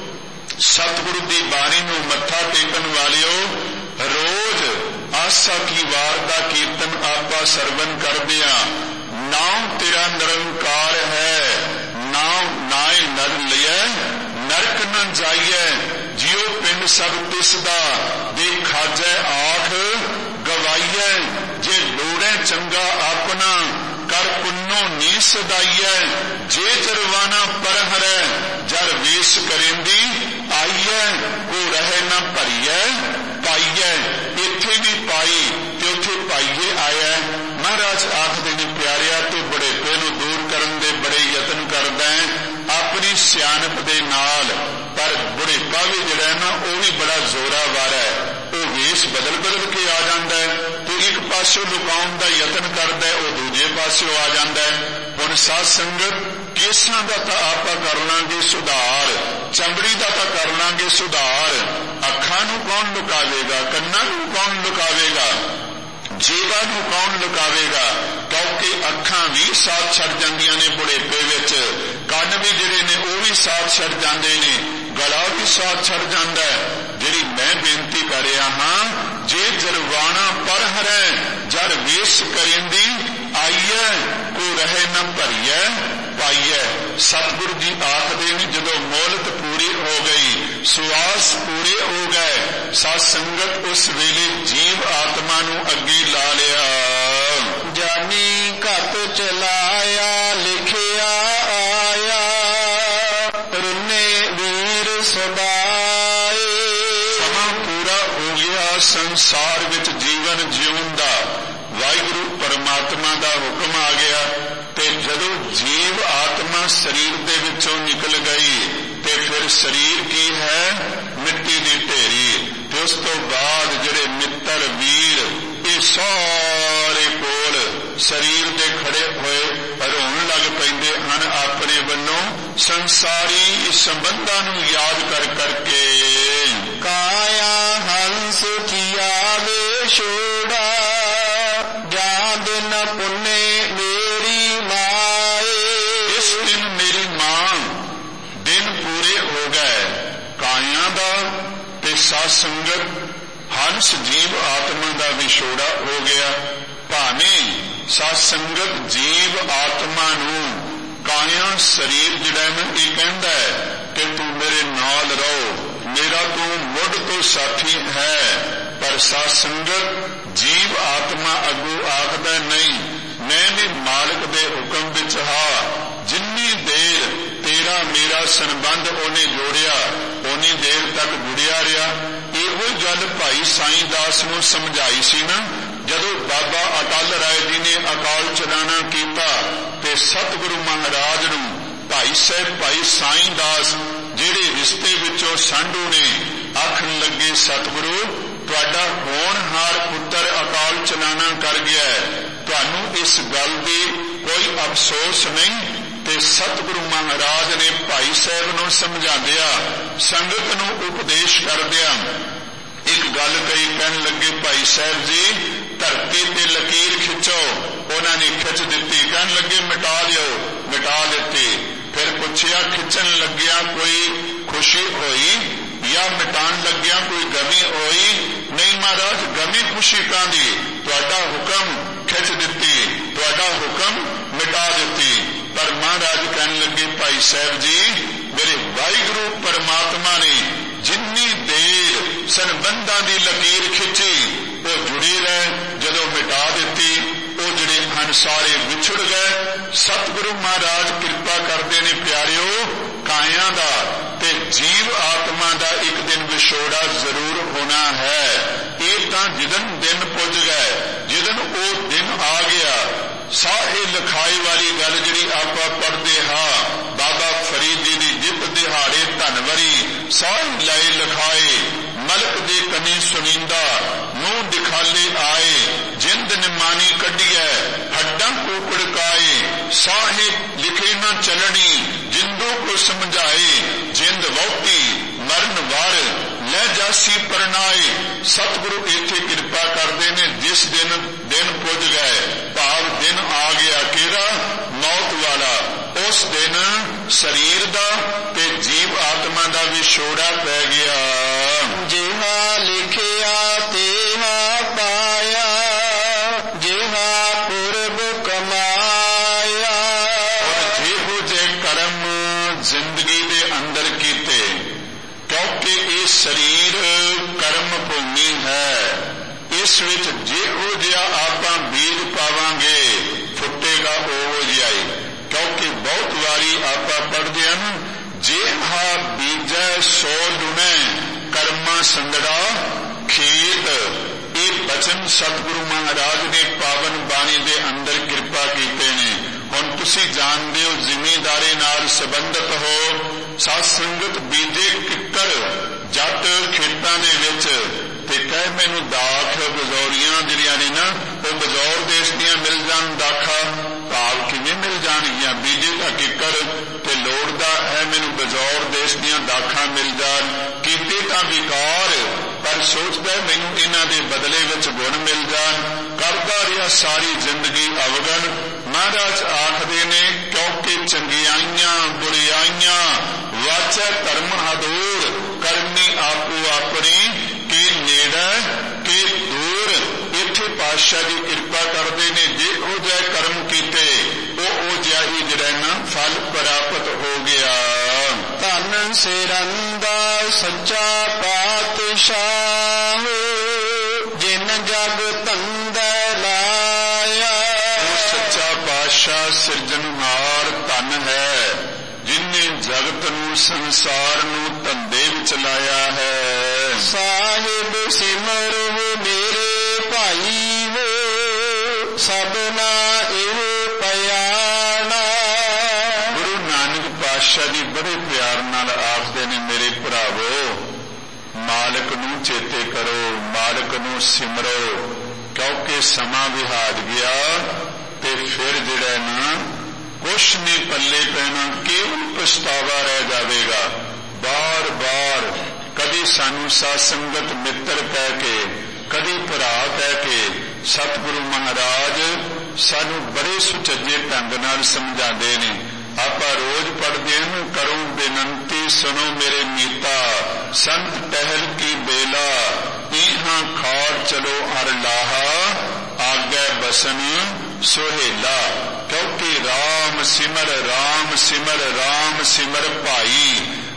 ਸਤਿਗੁਰੂ ਦੀ ਬਾਣੀ ਨੂੰ ਮੱਥਾ ਟੇਕਣ ਵਾਲਿਓ, ਰੋਜ਼ ਆਸਾ ਕੀ ਵਾਰ ਦਾ ਕੀਰਤਨ ਆਪਾਂ ਸਰਵਨ ਕਰਦੇ ਹਾਂ। ਨਾਮ ਤੇਰਾ ਨਿਰੰਕਾਰ ਹੈ, ਨਾਮ ਨਾਏ ਨਰ ਲਿਐ ਨਰਕ ਨ ਜਾਈਐ। ਜਿਉ ਪਿੰਡ ਸਭ ਤਿਸ ਦਾ ਦੇ ਖਾਜੈ ਆਖ ਗਵਾਈਐ। ਜੇ ਲੋੜੈ ਚੰਗਾ ਆਪਣਾ ਕਰ ਪੁੰਨੋ ਨੀ ਸਦਾਈਐ। ਜੇ ਚਰਵਾਨਾ ਪਰ ਹਰੈ ਜਰ ਵੇਸ ਕਰੇਂਦੀ ਆਈਐ। ਕੋ ਰਹੇ ਨ ਭਰੀਐ ਪਾਈਐ। ਇੱਥੇ ਵੀ ਪਾਈ ਤੇ ਉੱਥੇ ਪਾਈਏ ਆਇਆ। ਮਹਾਰਾਜ ਆਖਦੇ ਨੇ, ਪਿਆਰਿਆ ਤੂੰ ਬੁਢੇਪੇ ਨੂੰ ਦੂਰ ਕਰਨ ਦੇ ਬੜੇ ਯਤਨ ਕਰਦਾ ਹੈ ਆਪਣੀ ਸਿਆਣਪ ਦੇ ਨਾਲ, ਪਰ ਬੁਢੇਪਾ ਵੀ ਜਿਹੜਾ ਹੈ ਨਾ, ਉਹ ਵੀ ਬੜਾ ਜ਼ੋਰਾਵਰ ਹੈ। ਉਹ ਵੇਸ ਬਦਲ ਬਦਲ ਕੇ ਆ ਜਾਂਦਾ ਹੈ। ਤੂੰ ਇੱਕ ਪਾਸਿਓਂ ਲੁਕਾਉਣ ਦਾ ਯਤਨ ਕਰਦਾ ਹੈ, ਉਹ ਦੂਜੇ ਪਾਸਿਓਂ ਆ ਜਾਂਦਾ ਹੈ। ਹੁਣ ਸਾਧ ਸੰਗਤ, ਕੇਸਾਂ ਦਾ ਤਾਂ ਆਪਾਂ ਕਰ ਲਾਂਗੇ ਸੁਧਾਰ, ਚਮੜੀ ਦਾ ਤਾਂ ਕਰ ਲਾਂਗੇ ਸੁਧਾਰ, ਅੱਖਾਂ ਨੂੰ ਕੌਣ ਲੁਕਾਵੇਗਾ, ਕੰਨਾਂ ਨੂੰ ਕੌਣ ਲੁਕਾਵੇਗਾ, ਜੀਵਾਂ ਨੂੰ ਕੌਣ ਲੁਕਾਵੇਗਾ? ਕਿਉਂਕਿ ਅੱਖਾਂ ਵੀ ਸਾਥ ਛੱਡ ਜਾਂਦੀਆਂ ਨੇ ਬੁਢੇਪੇ ਵਿੱਚ, ਕੰਨ ਵੀ ਜਿਹੜੇ ਨੇ ਉਹ ਵੀ ਸਾਥ ਛੱਡ ਜਾਂਦੇ ਨੇ, ਗਲਾ ਵੀ ਸਾਥ ਛੱਡ ਜਾਂਦਾ ਹੈ। ਜਿਹੜੀ ਮੈਂ ਬੇਨਤੀ ਕਰ ਰਿਹਾ ਹਾਂ, ਜੇ ਜਰਵਾਣਾ ਪਰ ਹਰੈ ਜਰ ਵੇਸ ਕਰੇਂਦੀ ਆਈਐ। ਕੋ ਰਹੇ ਨ ਭਰੀਐ ਪਾਈਐ। ਸਤਿਗੁਰੂ ਜੀ ਆਖਦੇ ਨੇ, ਜਦੋਂ ਮੋਲਤ ਪੂਰੀ ਹੋ ਗਈ, ਸੁਆਸ ਪੂਰੇ ਹੋ ਗਏ, ਸਾਧ ਸੰਗਤ ਉਸ ਵੇਲੇ ਜੀਵ ਆਤਮਾ ਨੂੰ ਅੱਗੇ ਲਾ ਲਿਆ। ਜਾਨੀ ਘਤ ਚਲਾਇਆ ਲਿਖਿਆ ਆਇਆ, ਰੁਨੇ ਵੀਰ ਸਦਾਏ। ਸਮਾਂ ਪੂਰਾ ਹੋ ਗਿਆ ਸੰਸਾਰ ਵਿੱਚ ਜੀਵਨ ਜਿਉਣ ਦਾ, ਵਾਹਿਗੁਰੂ ਪਰਮਾਤਮਾ ਦਾ ਹੁਕਮ ਆ ਗਿਆ। ਤੇ ਜਦੋਂ ਜੀਵ ਆਤਮਾ ਸਰੀਰ ਦੇ ਵਿੱਚੋਂ ਨਿਕਲ ਗਈ ਤੇ ਫਿਰ ਸਰੀਰ ਕੀ ਹੈ? ਮਿੱਟੀ ਦੀ ਢੇਰੀ। ਤੇ ਉਸ ਤੋਂ ਬਾਅਦ ਜਿਹੜੇ ਮਿੱਤਰ ਵੀਰ ਇਹ ਸਾਰੇ ਕੋਲ ਸਰੀਰ ਦੇ ਖੜੇ ਹੋਏ ਰੋਣ ਲੱਗ ਪੈਂਦੇ ਹਨ ਆਪਣੇ ਵੱਲੋਂ ਸੰਸਾਰੀ ਸੰਬੰਧਾਂ ਨੂੰ ਯਾਦ ਕਰ ਕਰਕੇ। ਕਾਇਆ ਹੰਸ ਥੀਆ ਵੇਸ਼ੋੜਾ, ਜਾਂਦ ਨ ਪੁੰਨੇ ਮੇਰੀ ਮਾਏ। ਇਸ ਦਿਨ ਮੇਰੀ ਮਾਂ, ਦਿਨ ਪੂਰੇ ਹੋ ਗਏ ਕਾਇਆ ਦਾ ਤੇ ਸਾਧ ਸੰਗਤ ਹੰਸ ਜੀਵ ਆਤਮਾ ਦਾ ਵਿਛੋੜਾ ਹੋ ਗਿਆ। ਭਾਵੇਂ ਸਾਧ ਸੰਗਤ ਜੀਵ ਆਤਮਾ ਨੂੰ ਕਾਇਆ ਸਰੀਰ ਜਿਹੜਾ ਨਾ ਇਹ ਕਹਿੰਦਾ ਹੈ ਕਿ ਤੂੰ ਮੇਰੇ ਨਾਲ ਰਹੋ, ਮੇਰਾ ਤੂੰ ਮੁੱਢ ਤੋਂ ਸਾਥੀ ਹੈ। ਪਰ ਸਾਧ ਸੰਗਤ ਜੀਵ ਆਤਮਾ ਅੱਗੋਂ ਆਖਦਾ ਨਹੀਂ, ਮੈਂ ਵੀ ਮਾਲਕ ਦੇ ਹੁਕਮ ਵਿੱਚ ਹਾਂ। ਜਿੰਨੀ ਦੇਰ ਤੇਰਾ ਮੇਰਾ ਸੰਬੰਧ ਉਹਨੇ ਜੋੜਿਆ ਉਨੀ ਦੇਰ ਤੱਕ ਜੁੜਿਆ ਰਿਹਾ। ਇਹੋ ਹੀ ਗੱਲ ਭਾਈ ਸਾਈਂ ਦਾਸ ਨੂੰ ਸਮਝਾਈ ਸੀ ਨਾ, ਜਦੋਂ ਬਾਬਾ ਅਟਲ ਰਾਏ ਜੀ ਨੇ ਅਕਾਲ ਚਲਾਣਾ ਕੀਤਾ ਤੇ ਸਤਿਗੁਰੂ ਮਹਾਰਾਜ ਨੂੰ ਭਾਈ ਸਾਹਿਬ ਭਾਈ ਸਾਈਂ ਦਾਸ ਜਿਹੜੇ ਰਿਸ਼ਤੇ ਵਿੱਚੋਂ ਸਾਂਢੂ ਨੇ ਆਖਣ ਲੱਗੇ, ਸਤਿਗੁਰੂ ਤੁਹਾਡਾ ਹੋਣਹਾਰ ਪੁੱਤਰ ਅਕਾਲ ਚਲਾਣਾ ਕਰ ਗਿਆ ਹੈ, ਤੁਹਾਨੂੰ ਇਸ ਗੱਲ ਦੀ ਕੋਈ ਅਫਸੋਸ ਨਹੀਂ। ਤੇ ਸਤਿਗੁਰੂ ਮਹਾਰਾਜ ਨੇ ਭਾਈ ਸਾਹਿਬ ਨੂੰ ਸਮਝਾਉਂਦਿਆਂ ਸੰਗਤ ਨੂੰ ਉਪਦੇਸ਼ ਕਰਦਿਆਂ ਇੱਕ ਗੱਲ ਕਹੀ, ਕਹਿਣ ਲੱਗੇ, ਭਾਈ ਸਾਹਿਬ ਜੀ ਧਰਤੀ ਤੇ ਲਕੀਰ ਖਿੱਚੋ। ਉਹਨਾਂ ਨੇ ਖਿੱਚ ਦਿੱਤੀ, ਕਹਿਣ ਲੱਗੇ ਮਿਟਾ ਦਿਓ, ਮਿਟਾ ਦਿੱਤੀ। ਫਿਰ ਪੁੱਛਿਆ ਖਿੱਚਣ ਲੱਗਿਆ ਕੋਈ ਖੁਸ਼ੀ ਹੋਈ ਜਾਂ ਮਿਟਾਉਣ ਲੱਗਿਆ ਕੋਈ ਗਮੀ ਹੋਈ? ਨਹੀਂ ਮਹਾਰਾਜ, ਗਮੀ ਖੁਸ਼ੀ ਕਾਹਦੀ, ਤੁਹਾਡਾ ਹੁਕਮ ਖਿੱਚ ਦਿੱਤੀ, ਤੁਹਾਡਾ ਹੁਕਮ ਮਿਟਾ ਦਿੱਤੀ। ਪਰ ਮਹਾਰਾਜ ਕਹਿਣ ਲੱਗੇ, ਭਾਈ ਸਾਹਿਬ ਜੀ ਮੇਰੇ ਵਾਹਿਗੁਰੂ ਪਰਮਾਤਮਾ ਨੇ ਜਿੰਨੀ ਦੇਰ ਸੰਬੰਧਾਂ ਦੀ ਲਕੀਰ ਖਿੱਚੀ ਉਹ ਜੁੜੀ ਰਹੇ, ਜਦੋਂ ਮਿਟਾ ਦਿੱਤੀ ਉਹ ਜਿਹੜੇ ਹਨ ਸਾਰੇ ਵਿਛੜ ਗਏ। ਸਤਿਗੁਰੂ ਮਹਾਰਾਜ ਕਿਰਪਾ ਕਰਦੇ ਨੇ ਪਿਆਰਿਓ, ਕਾਇਆ ਦਾ ਤੇ ਜੀਵ ਆਤਮਾ ਦਾ ਇੱਕ ਦਿਨ ਵਿਛੋੜਾ ਜ਼ਰੂਰ ਹੋਣਾ ਹੈ। ਇਹ ਤਾਂ ਜਿਦਨ ਦਿਨ ਪੁੱਜ ਗਏ, ਜਿਦਨ ਉਹ ਦਿਨ ਆ ਗਿਆ, ਸਾਹੇ ਲਿਖਾਈ ਵਾਲੀ ਗੱਲ ਜਿਹੜੀ ਆਪਾਂ ਪੜ੍ਹਦੇ ਹਾਂ, ਬਾਬਾ ਫਰੀਦ ਜੀ ਦੀ ਜਿਤ ਦਿਹਾੜੇ ਧਨਵਰੀ ਸਾਹ ਲਏ ਲਿਖਾਏ, ਮਲਕ ਦੇ ਕੰਨੀ ਸੁਣੀਂਦਾ ਮੂੰਹ ਦਿਖਾਲੇ ਆਏ, ਜਿੰਦ ਨਿਮਾਨੀ ਕੱਢੀਐ ਹੱਡਾਂ ਕੋ ਕੁੜਕਾਏ, ਸਾਹੇ ਲਿਖੇ ਨਾ ਚਲਣੀ ਜਿੰਦੋ ਕੋ ਸਮਝਾਏ, ਜਿੰਦ ਵਹੁਟੀ ਮਰਨ ਵਾਰ ਲੈ ਜਾਸੀ ਪਰਨਾਏ। ਸਤਿਗੁਰੂ ਇੱਥੇ ਕਿਰਪਾ ਕਰਦੇ ਨੇ, ਜਿਸ ਦਿਨ ਦਿਨ ਪੁੱਜ ਗਏ, ਭਾਵ ਦਿਨ ਆ ਗਿਆ ਕਿਹੜਾ, ਮੌਤ ਵਾਲਾ, ਉਸ ਦਿਨ ਸਰੀਰ ਦਾ ਤੇ ਜੀਵ ਆਤਮਾ ਦਾ ਵਿਛੋੜਾ ਪੈ ਗਿਆ। ਜਿਹਾ ਲਿਖਿਆ ਤੇਹਾ ਪਾਇਆ, ਜਿਹਾ ਪੁਰਬ ਕਮਾਇਆ। ਜਿਹੋ ਜੇ ਕਰਮ ਜ਼ਿੰਦਗੀ ਦੇ ਅੰਦਰ ਕੀਤੇ, ਕਿਉਂਕਿ ਇਹ ਸਰੀਰ ਕਰਮ ਭੂਮੀ ਹੈ, ਇਸ ਵਿੱਚ ਜਿਹੋ ਜਿਹਾ ਆਪਾਂ ਬੀਜ ਪਾਵਾਂਗੇ ਫੁੱਟੇਗਾ ਉਹ ਜਿਹਾ ਹੀ। ਕਿਉਂਕਿ ਬਹੁਤ ਵਾਰੀ ਆਪਾਂ ਪੜ੍ਹਦੇ ਹਾਂ, ਜਿਹਾ ਬੀਜੈ ਸੋ ਲੁਣੈ ਕਰਮਾ ਸੰਗੜਾ ਖੇਤ। ਇਹ ਬਚਨ ਸਤਿਗੁਰੂ ਮਹਾਰਾਜ ਨੇ ਪਾਵਨ ਬਾਣੀ ਦੇ ਅੰਦਰ ਕਿਰਪਾ ਕੀਤੇ ਨੇ। ਹੁਣ ਤੁਸੀਂ ਜਾਣਦੇ ਹੋ, ਜ਼ਿਮੀਂਦਾਰੀ ਨਾਲ ਸੰਬੰਧਿਤ ਹੋ, ਸਾਧ ਸੰਗਤ ਬੀਜੇ ਕਿੱਕਰ ਜੱਟ ਖੇਤਾਂ ਦੇ ਵਿੱਚ ਤੇ ਕਹੇ ਮੈਨੂੰ ਦਾਖ ਬਜ਼ੌਰੀਆਂ ਜਿਹੜੀਆਂ ਨੇ ਨਾ, ਉਹ ਬਜ਼ੌਰ ਦੇਸ਼ ਦੀਆਂ ਮਿਲ ਜਾਣ ਦਾਖਾਂ, ਭਾਵ ਕਿਵੇਂ ਮਿਲ ਜਾਣਗੀਆਂ, ਬੀਜੇ ਤਾਂ ਕਿੱਕਰ ਤੇ ਲੋੜਦਾ ਹੈ ਮੈਨੂੰ ਬਜ਼ੌਰ ਦੇਸ਼ ਦੀਆਂ ਦਾਖਾਂ ਮਿਲ ਜਾਣ, ਕੀਤੇ ਤਾਂ ਵਿਕਾਰ ਪਰ ਸੋਚਦਾ ਮੈਨੂੰ ਇਹਨਾਂ ਦੇ ਬਦਲੇ ਵਿੱਚ ਗੁਣ ਮਿਲ ਜਾਣ, ਕਰਦਾ ਰਿਹਾ ਸਾਰੀ ਜ਼ਿੰਦਗੀ ਅਵਗਣ। ਮਹਾਰਾਜ ਆਖਦੇ ਨੇ, ਕਿਉਂਕਿ ਚੰਗਿਆਈਆਂ ਬੁਰਿਆਈਆਂ ਵਾਚੈ ਧਰਮ ਹਦੂਰ, ਕਰਨੀ ਆਪੋ ਆਪਣੀ ਕੀ ਨੇੜੇ ਕੀ ਦੂਰ। ਇੱਥੇ ਪਾਤਸ਼ਾਹ ਜੀ ਕਿਰਪਾ ਕਰਦੇ ਨੇ, ਜੇ ਉਹ ਜਿਹਾ ਕਰਮ ਕੀਤੇ ਉਹ ਉਹ ਜਿਹਾ ਹੀ ਜਿਹੜਾ ਨਾ ਫਲ ਪ੍ਰਾਪਤ ਹੋ ਗਿਆ। ਧੰਨ ਸਿਰੰਦਾ ਸੱਚਾ ਪਾਤਸ਼ਾਹ, ਜਿਨ ਜਗ ਧੰਦਾ ਲਾਇਆ। ਉਹ ਸੱਚਾ ਪਾਤਸ਼ਾਹ ਸਿਰਜਣਹਾਰ ਧਨ ਹੈ, ਜਿਨੇ ਜਗਤ ਨੂੰ ਸੰਸਾਰ ਨੂੰ ਧੰਦੇ ਵਿੱਚ ਲਾਇਆ ਹੈ। ਸਾਹਿਬ ਸਿਮਰੋ ਮੇਰੇ ਭਾਈ ਹੋ, ਸਭਨਾ ਇਹ ਪਿਆਣਾ। ਗੁਰੂ ਨਾਨਕ ਪਾਤਸ਼ਾਹ ਜੀ ਬੜੇ ਪਿਆਰ ਨਾਲ ਆਖਦੇ ਨੇ, ਮੇਰੇ ਭਰਾਵੋ ਮਾਲਕ ਨੂੰ ਚੇਤੇ ਕਰੋ, ਮਾਲਕ ਨੂੰ ਸਿਮਰੋ, ਕਿਉਂਕਿ ਸਮਾਂ ਵਿਹਾਜ ਗਿਆ ਤੇ ਫਿਰ ਜਿਹੜਾ ਨਾ ਕੁਛ ਨਹੀਂ ਪੱਲੇ ਪੈਣਾ, ਕੇਵਲ ਪਛਤਾਵਾ ਰਹਿ ਜਾਵੇਗਾ। ਬਾਰ ਬਾਰ ਕਦੀ ਸਾਨੂੰ ਸਾਧ ਸੰਗਤ ਮਿੱਤਰ ਕਹਿ ਕੇ, ਕਦੀ ਭਰਾ ਕਹਿ ਕੇ ਸਤਿਗੁਰੂ ਮਹਾਰਾਜ ਸਾਨੂੰ ਬੜੇ ਸੁਚੱਜੇ ਢੰਗ ਨਾਲ ਸਮਝਾਉਂਦੇ ਨੇ। ਆਪਾਂ ਰੋਜ਼ ਪੜ੍ਹਦੇ ਹਾਂ, ਕਰੋ ਬੇਨੰਤੀ ਸੁਣੋ ਮੇਰੇ ਮੀਤਾ, ਸੰਤ ਟਹਿਲ ਕੀ ਬੇਲਾ, ਇਹਾਂ ਖਾੜ ਚਲੋ ਹਰ ਲਾਹਾ, ਆਗੇ ਬਸਨ ਸੁਹੇਲਾ। ਕਿਉਂਕਿ ਰਾਮ ਸਿਮਰ ਰਾਮ ਸਿਮਰ ਰਾਮ ਸਿਮਰ ਭਾਈ,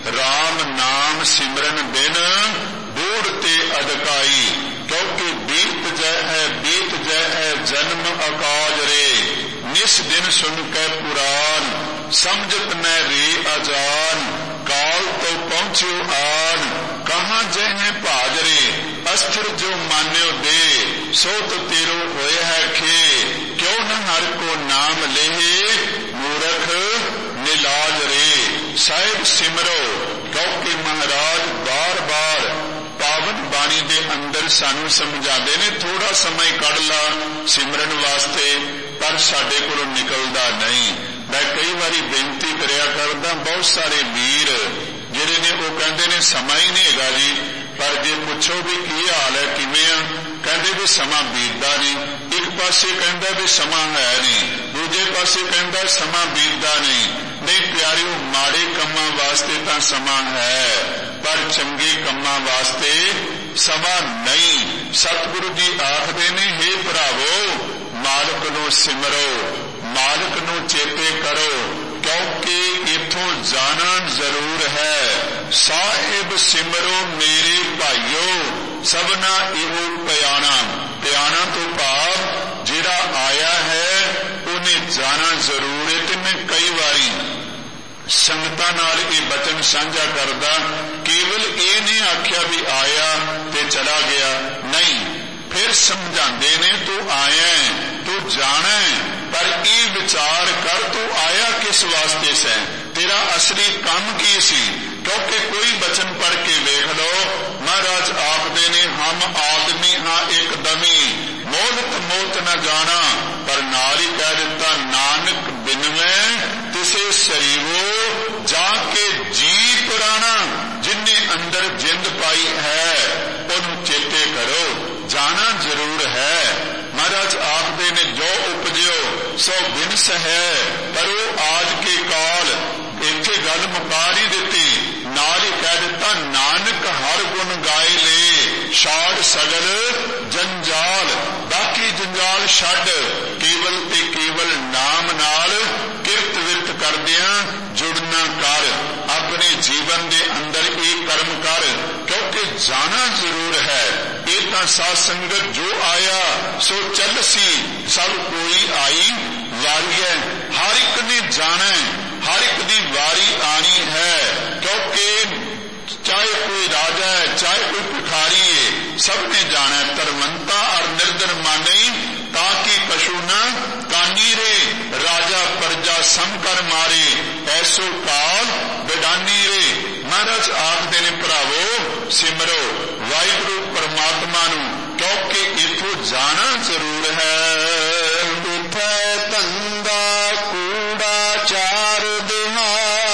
राम नाम सिमरन बिन बूढ़ ते अदकाई। क्योंकि बीत जय है बीत जय है जन्म अकाज रे, निस दिन सुन कै पुराण समझत न रे अजान। काल तो पहुंचो आन कहाँ जय है भाजरे, अस्थिर जो मान्यो दे सो तो तेरो होए है खे। क्यों न हर को नाम लेहे मूरख निलाज रे। साहिब सिमरो क्योंकि महाराज बार बार पावन बाणी दे अंदर सानू समझाते ने थोड़ा समय कढ़ ला सिमरन वास्ते, पर साडे कोलों निकलदा नहीं। मैं कई बारी बेनती करिया करदा, बहुत सारे वीर जिहड़े ने वो कहंदे ने समा ही नहीं हैगा जी, पर जे पुछो भी की हाल है किवें आ, कहंदे भी समा बीतदा नहीं। एक पासे कहंदा भी समा है नहीं, दूजे पासे कहंदा समा बीतदा नहीं। नहीं प्यारिओ, माड़े कम्मां वास्ते तां समा है, पर चंगे कम्मां वास्ते समा नहीं। सतगुरु जी आखदे ने, हे भरावो मालक नूं सिमरो, मालक नूं चेते करो, क्योंकि इथों जाना जरूर है। साहिब सिमरो मेरे भाइयों सबना इहो पयाना। पयाना तो भाव जिहड़ा आया है उन्हें जाना जरूर है। ते मैं कई बारी संगतां नाल ये बचन साझा करदा, केवल ये नहीं आख्या भी आया ते चला गया, नहीं, फिर समझाते ने तू आया तू जाना, पर ये विचार कर तू आया किस वास्ते से, तेरा असली काम की सी। क्योंकि कोई बचन पढ़ के देख लो, महाराज आखदे ने हम आदमी हाँ एकदमी, मोलत मोत न जाना, पर नाल ही कह दिता नानक बिनवे तिसे शरीरो जाके जी पुराना। जिन्ने अंदर जिंद पाई है उन्हें चेते करो, जाना जरूर है। महाराज आखदे ने जो उपजो सो बिनस है, पर वो आज के काल इत्थे गल मुका नहीं दिती, नाल ही कह दिता नानक हर गुण गाए ले छाड़ सगल जंजाल। बाकी जंजाल छड्ड, केवल ते केवल नाम नाल किरत विरत करदियां जुड़ना कर। अपने जीवन दे अंदर एक कर्म कर, क्योंकि जाना जरूर है। ये तां साध संगत जो आया सो चल सी, सब कोई आई वारी है। हर एक ने जाना, हर एक दी वारी आनी है। क्योंकि चाहे कोई राजा है चाहे कोई भिखारी है, सबने जाना है। धर्मंता और निर्धन माने ताकि कशु न कानी रे, राजा प्रजा समकर मारे, ऐसो काल बिडानी रे। महाराज आखदे ने भरावो सिमरो वाहिगुरु परमात्मा नूं, क्योंकि इथों जाना जरूर है। इत्थे धंधा कूड़ा चार दिहा,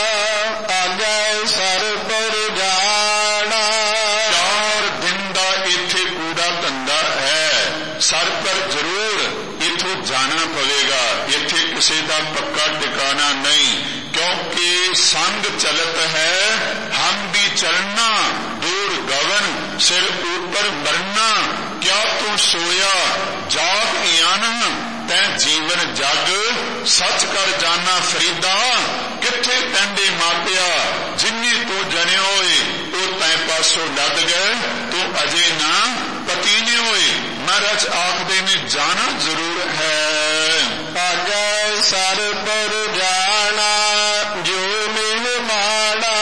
आगे सर पर जाना। चार दिन दा इत्थे कूड़ा धंधा है, सर पर जरूर इथों जाना पवेगा। इत्थे किसी का पक्का ठिकाना नहीं, क्योंकि संग चलत है हम भी चलना, दूर गवन सिर ऊपर मरना। क्या तू सोया जाग आन, तै जीवन जग सच कर जाना फरीदा। किथे टंडे मापिया जिन्नी तू जने होए, वो तै पासों लद गए, तू अजे ना पति ने होए। महाराज आखदे ने जाना जरूर है। आगे सर पर जाना जो मिल माना,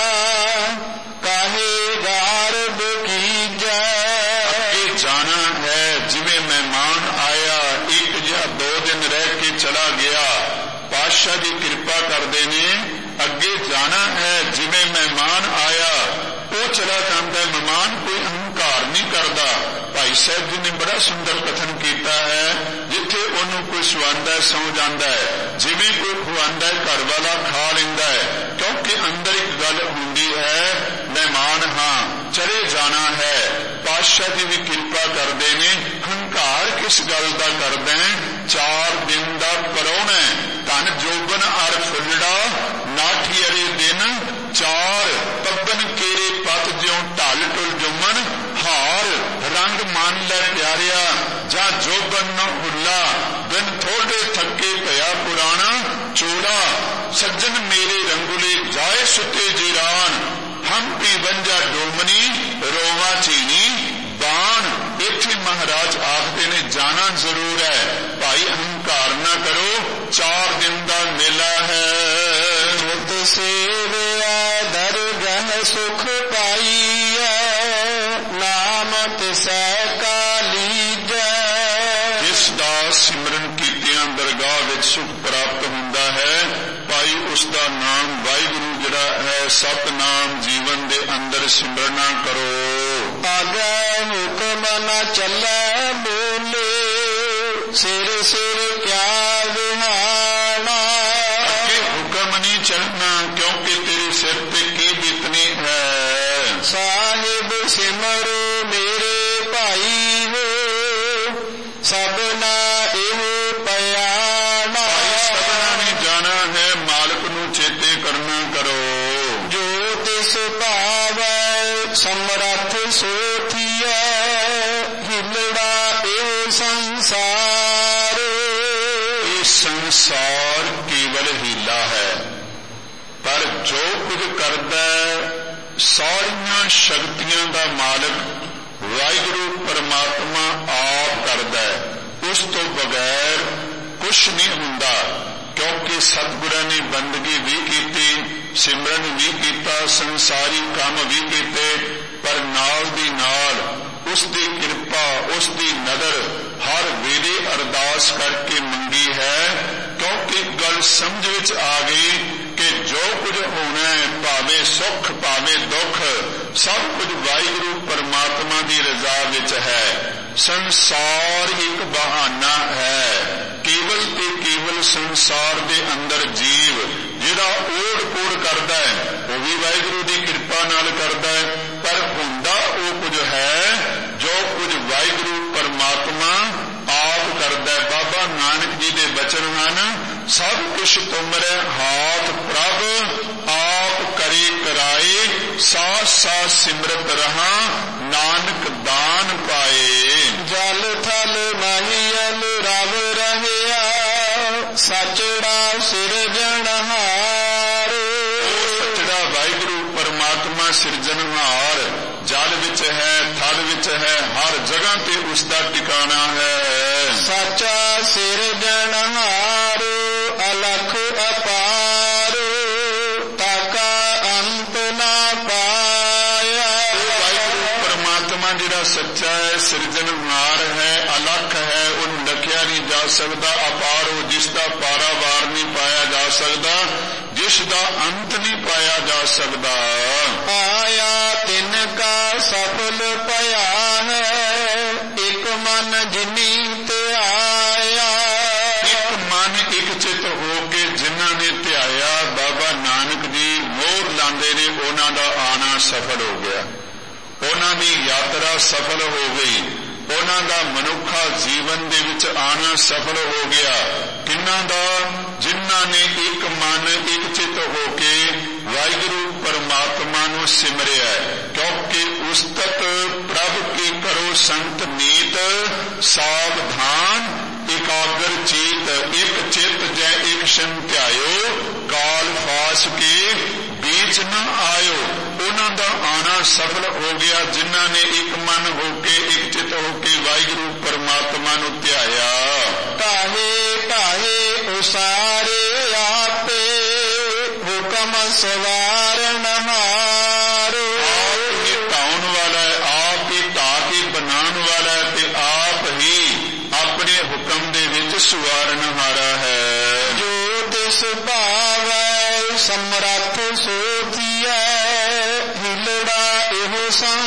काहे गारब की जाए। जाना है जिवें मेहमान आया, एक या दो दिन रह के चला गया, पातशाह जी कृपा करते ने। अगे जाना है जिवें मेहमान आया वो चला जाता है, मेहमान कोई अहंकार नहीं करता। भाई साहब जी ने बड़ा सुंदर कथन किया है, जिथे उन्होंने कोई सुआंदा है सौ जाता है, जिवें कोई खुआंदा है घर वाला खा लेंदा है। क्योंकि अंदर एक गल होंदी है, मेहमान हाँ चले जाना है। पातशाह जी भी कृपा करते ने, हंकार किस गल का करते हैं, चार दिन का परौना धन जोबन अर फुलड़ा नाठी अरे दिन, चार पब्बन केरे पत ज्यों ढल टुल जुमन, हार रंग मान लै प्यारिया जा जोबन न हुला, बिन थोड़े थके भया पुराना चोड़ा। सज्जन मेरे रंगुले जाए सुते जीरान, ਹੰਪੀ ਵੰਜਾ ਡੋਮਨੀ ਰੋਵਾ ਚੀਨੀ ਬਾਣ। ਇੱਥੇ ਮਹਾਰਾਜ ਆਖਦੇ ਨੇ ਜਾਣਾ ਜ਼ਰੂਰ ਹੈ ਭਾਈ, ਹੰਕਾਰ ਨਾ ਕਰੋ, ਚਾਰ ਦਿਨ ਦਾ ਮੇਲਾ ਹੈ। ਮੁਤ ਸੇਵਿਆ ਦਰਗਹ ਸੁਖ ਪਾਈਐ, ਨਾਮ ਤਿਸੈ ਕਾ ਲੀਜੈ। ਜਿਸ ਦਾ ਸਿਮਰਨ ਕੀਤਿਆਂ ਦਰਗਾਹ ਵਿੱਚ ਸੁਖ ਪ੍ਰਾਪਤ ਹੁੰਦਾ ਹੈ ਭਾਈ, ਉਸ ਦਾ ਨਾਮ ਵਾਹਿਗੁਰੂ ਜਿਹੜਾ ਹੈ ਸਤਨਾਮ ਜੀਵਨ ਦੇ ਅੰਦਰ ਸਿਮਰਨਾ ਕਰੋ। ਆਗੇ ਹੁਕਮ ਨ ਚੱਲੈ ਬੋਲੇ, ਸਿਰ ਸਿਰ ਕਿਆ ਵਿਹਾਣਾ। ਅੱਗੇ ਹੁਕਮ ਨਹੀਂ ਚੱਲਣਾ ਕਿਉਂਕਿ ਤੇਰੇ ਸਿਰ ਤੇ ਕੀ ਬੀਤਨੀ ਹੈ। ਸਾਹਿਬ ਸਿਮਰੋ ਮੇਰੇ ਭਾਈ ਹੋ, ਸਭਨਾ ਇਹ ਪਿਆਣਾ। ਸਭਨਾ ਨੇ ਜਾਣਾ ਹੈ, ਮਾਲਕ ਨੂੰ ਚੇਤੇ ਕਰਨਾ ਕਰੋ। ਜੋ ਤਿਸ ਭਾਵੈ ਸਮਰੱਥ ਸੋਥੀਐ, ਹਿਲੜਾ ਇਹ ਸੰਸਾਰ। ਇਹ ਸੰਸਾਰ ਕੇਵਲ ਹੀਲਾ ਹੈ, ਪਰ ਜੋ ਕੁਝ ਕਰਦਾ ਸਾਰੀਆਂ ਸ਼ਕਤੀਆਂ ਦਾ ਮਾਲਕ ਵਾਹਿਗੁਰੂ ਪਰਮਾਤਮਾ ਆਪ ਕਰਦਾ ਹੈ। ਉਸ ਤੋਂ ਬਗੈਰ ਕੁਛ ਨਹੀਂ ਹੁੰਦਾ, ਕਿਉਂਕਿ ਸਤਿਗੁਰਾਂ ਨੇ ਬੰਦਗੀ ਵੀ ਕੀਤੀ, ਸਿਮਰਨ ਵੀ ਕੀਤਾ, ਸੰਸਾਰੀ ਕੰਮ ਵੀ ਕੀਤੇ, ਪਰ ਨਾਲ ਦੀ ਨਾਲ ਉਸ ਦੀ ਕਿਰਪਾ, ਉਸ ਦੀ ਨਦਰ ਹਰ ਵੇਲੇ ਅਰਦਾਸ ਕਰਕੇ ਮੰਗੀ ਹੈ। ਕਿਉਂਕਿ ਗੱਲ ਸਮਝ ਵਿੱਚ ਆ ਗਈ ਕਿ ਜੋ ਕੁਝ ਹੋਣਾ ਹੈ, ਭਾਵੇਂ ਸੁੱਖ ਭਾਵੇਂ ਦੁੱਖ, ਸਭ ਕੁਝ ਵਾਹਿਗੁਰੂ ਪਰਮਾਤਮਾ ਦੀ ਰਜ਼ਾ ਵਿੱਚ ਹੈ। ਸੰਸਾਰ ਇੱਕ ਬਹਾਨਾ ਹੈ, ਕੇਵਲ ਤੇ ਕੇਵਲ ਸੰਸਾਰ ਦੇ ਅੰਦਰ ਜੀਵ ਜਿਹੜਾ ਓੜ ਪੋੜ ਕਰਦਾ ਹੈ ਉਹ ਵੀ ਵਾਹਿਗੁਰੂ ਦੀ ਕਿਰਪਾ ਨਾਲ ਕਰਦਾ ਹੈ, ਪਰ ਹੁੰਦਾ ਉਹ ਕੁਝ ਹੈ ਜੋ ਕੁਝ ਵਾਹਿਗੁਰੂ ਪਰਮਾਤਮਾ ਆਪ ਕਰਦਾ ਹੈ। ਬਾਬਾ ਨਾਨਕ ਜੀ ਦੇ ਬਚਨ ਹਨ, ਸਭ ਕੁਛ ਤੁਮਰੇ ਹਾਥ ਪ੍ਰਭ, ਆਪ ਕਰੇ ਕਰਾਏ, ਸਾਥ ਸਾਥ ਸਿਮਰਤ ਰਹਾ, ਨਾਨਕ ਦਾਨ ਪਾਏ। ਜਲ ਥਲ ਮਹੀਲ ਰਵ ਰਹਿਆ, ਸਚੜਾ ਸਿਰਜਣਹਾਰ। ਸਚੜਾ ਵਾਹਿਗੁਰੂ ਪਰਮਾਤਮਾ ਸਿਰਜਣਹਾਰ ਜਲ ਵਿੱਚ ਹੈ, ਥਲ ਵਿੱਚ ਹੈ, ਹਰ ਜਗ੍ਹਾ ਤੇ ਉਸ ਦਾ ਟਿਕਾਣਾ ਹੈ। ਸੱਚਾ ਸਿਰਜਣਹਾਰ, ਅਲਖ ਅਪਾਰ, ਤਾਕਾ ਅੰਤ ਨਾ ਪਾਇਆ। ਵਾਹਿਗੁਰੂ ਪਰਮਾਤਮਾ ਜਿਹੜਾ ਸੱਚਾ ਹੈ, ਸਿਰਜਣਹਾਰ ਹੈ, ਅਲਖ ਹੈ, ਉਹਨੂੰ ਲਖਿਆ ਨਹੀਂ ਜਾ ਸਕਦਾ, ਅਪਾਰ ਹੋ, ਜਿਸ ਦਾ ਪਾਰਾਵਾਰ ਨਹੀਂ ਪਾਇਆ ਜਾ ਸਕਦਾ, ਜਿਸ ਦਾ ਅੰਤ ਨਹੀਂ ਪਾਇਆ ਜਾ ਸਕਦਾ। ਆਇਆ ਤਿਨ ਕਾ ਸਫਲ ਭਇਆ ਹੈ, ਇੱਕ ਮਨ ਜਿਨੀ ਤੇ ਆਇਆ। ਇੱਕ ਮਨ ਇੱਕ ਚਿੱਤ ਹੋ ਕੇ ਜਿਨ੍ਹਾਂ ਨੇ ਧਿਆਇਆ, ਬਾਬਾ ਨਾਨਕ ਜੀ ਮੋਹਰ ਲਾਉਂਦੇ ਨੇ, ਉਹਨਾਂ ਦਾ ਆਣਾ ਸਫਲ ਹੋ ਗਿਆ, ਉਹਨਾਂ ਦੀ ਯਾਤਰਾ ਸਫਲ ਹੋ ਗਈ, ਉਹਨਾਂ ਦਾ ਮਨੁੱਖਾ ਜੀਵਨ ਦੇ ਵਿੱਚ ਆਣਾ ਸਫਲ ਹੋ ਗਿਆ। ਕਿੰਨਾਂ ਦਾ? ਜਿਨ੍ਹਾਂ ਨੇ ਇੱਕ ਮਨ ਇੱਕ ਚਿੱਤ ਹੋ ਕੇ ਵਾਹਿਗੁਰੂ ਪਰਮਾਤਮਾ ਨੂੰ ਸਿਮਰਿਆ। ਕਿਉਂਕਿ ਉਸਤਤ ਪ੍ਰਭ ਕੀ ਕਰੋ ਸੰਤ ਨੀਤ, ਸਾਵਧਾਨ ਇਕਾਗਰ ਚੀਤ, ਇੱਕ ਚਿੱਤ ਜੈ ਇੱਕ ਸ਼ਨ ਧਿਆਇਓ, ਕਾਲ ਫਾਸ ਕੇ बीच न आयो। उन्हां दा आना सफल हो गया जिन्हां ने एक मन होके एक चित होके वाहिगुरु परमात्मा नूं ध्याया। ढाहे ढाहे उसारे आपे हुक्म सवारण हारो। आप ही ढाउण वाला है, आप ही ढा के बनाने वाला है ते आप ही अपने हुक्म दे विच सवारण हारा है। जो तिस भावै समरथ सोचिया हिलड़ा एहो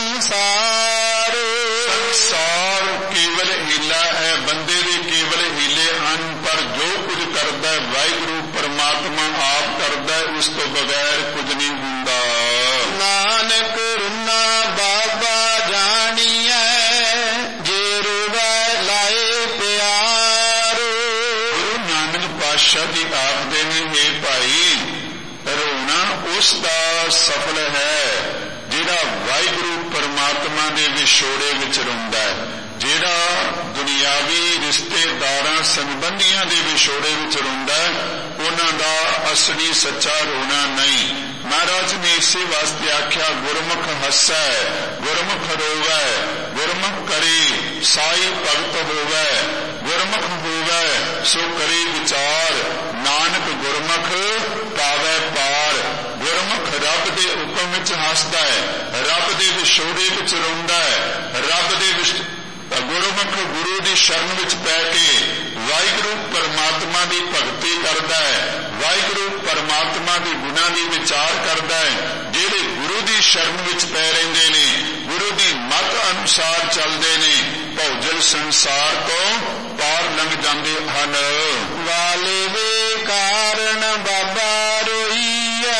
संसार। संसार केवल हीला है, बंदे दे केवल हीले हन, पर जो कुछ करता है वाहिगुरु परमात्मा आप करता है, उस तो बगैर कुछ नहीं हुंदा। नानक रुना बाबा जानिए जे रुवै लाए प्यार। गुरु नानक पातशाह जी आखदे ने, हे भाई रोना उस दा सफल है जिहड़ा वाहिगुरु परमात्मा दे विछोड़े विच रोंदा है। जिहड़ा दुनियावी रिश्तेदारां संबंधियां दे विछोड़े विच रोंदा है, उन्हां दा असली सच्चा रोना नहीं। महाराज ने इसे वास्ते आख्या गुरमुख हसै गुरमुख रोवै गुरमुख करे साई भगत होवै गुरमुख होवै सो करे विचार नानक गुरमुख पावै पार। गुरमुख रब दे हुक्म विच हसदा है रब दे विछोड़े विच रोंदा है रब दे गुरमुख गुरु की शरण विच पै के वाहिगुरु परमात्मा की भगती करता है वाहिगुरु परमात्मा के गुणां की विचार करता है। जिहड़े गुरु की शरण विच पै रहिंदे ने गुरु की मत अनुसार चलते ने भौजल संसार तो पार लंघ जाते हैं। वाले वे कारण बाबा रोईए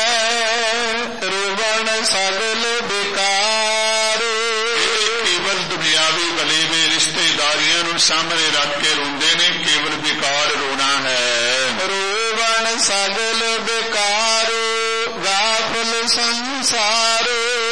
रोवण सगल बेकार। केवल दुनियावी वलेवे रिश्तेदारियां नूं सामने रख के रोंदे ने केवल बेकार रोना है। रोवण सगल बेकार गाफल संसार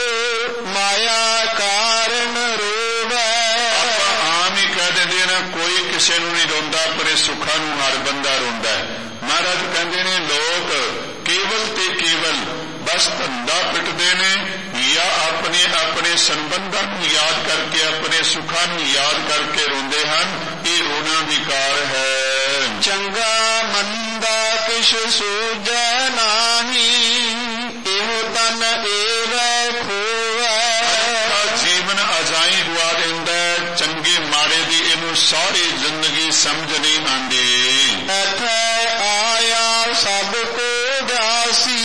माया कारण रोवै। आम ही कह देंदे ना कोई किसी नूं नहीं रोंदा पर सुखां नूं हर बंदा रोंदा है। महाराज कहंदे ने लोग केवल ते केवल बस धंधा पिटदे ने या अपने अपने संबंधां नूं याद करके अपने सुखां नूं याद करके रोंदे हन। ये रोना विकार है। चंगा मंदा किश सूझै नाही इहो तन एवै खोवै। जीवन अजाई गुआ देंदा है चंगे माड़े दी इनू सारी जिंदगी समझ नहीं आंदी। इत्थे आया सब को जासी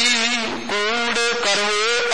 कूड़ करो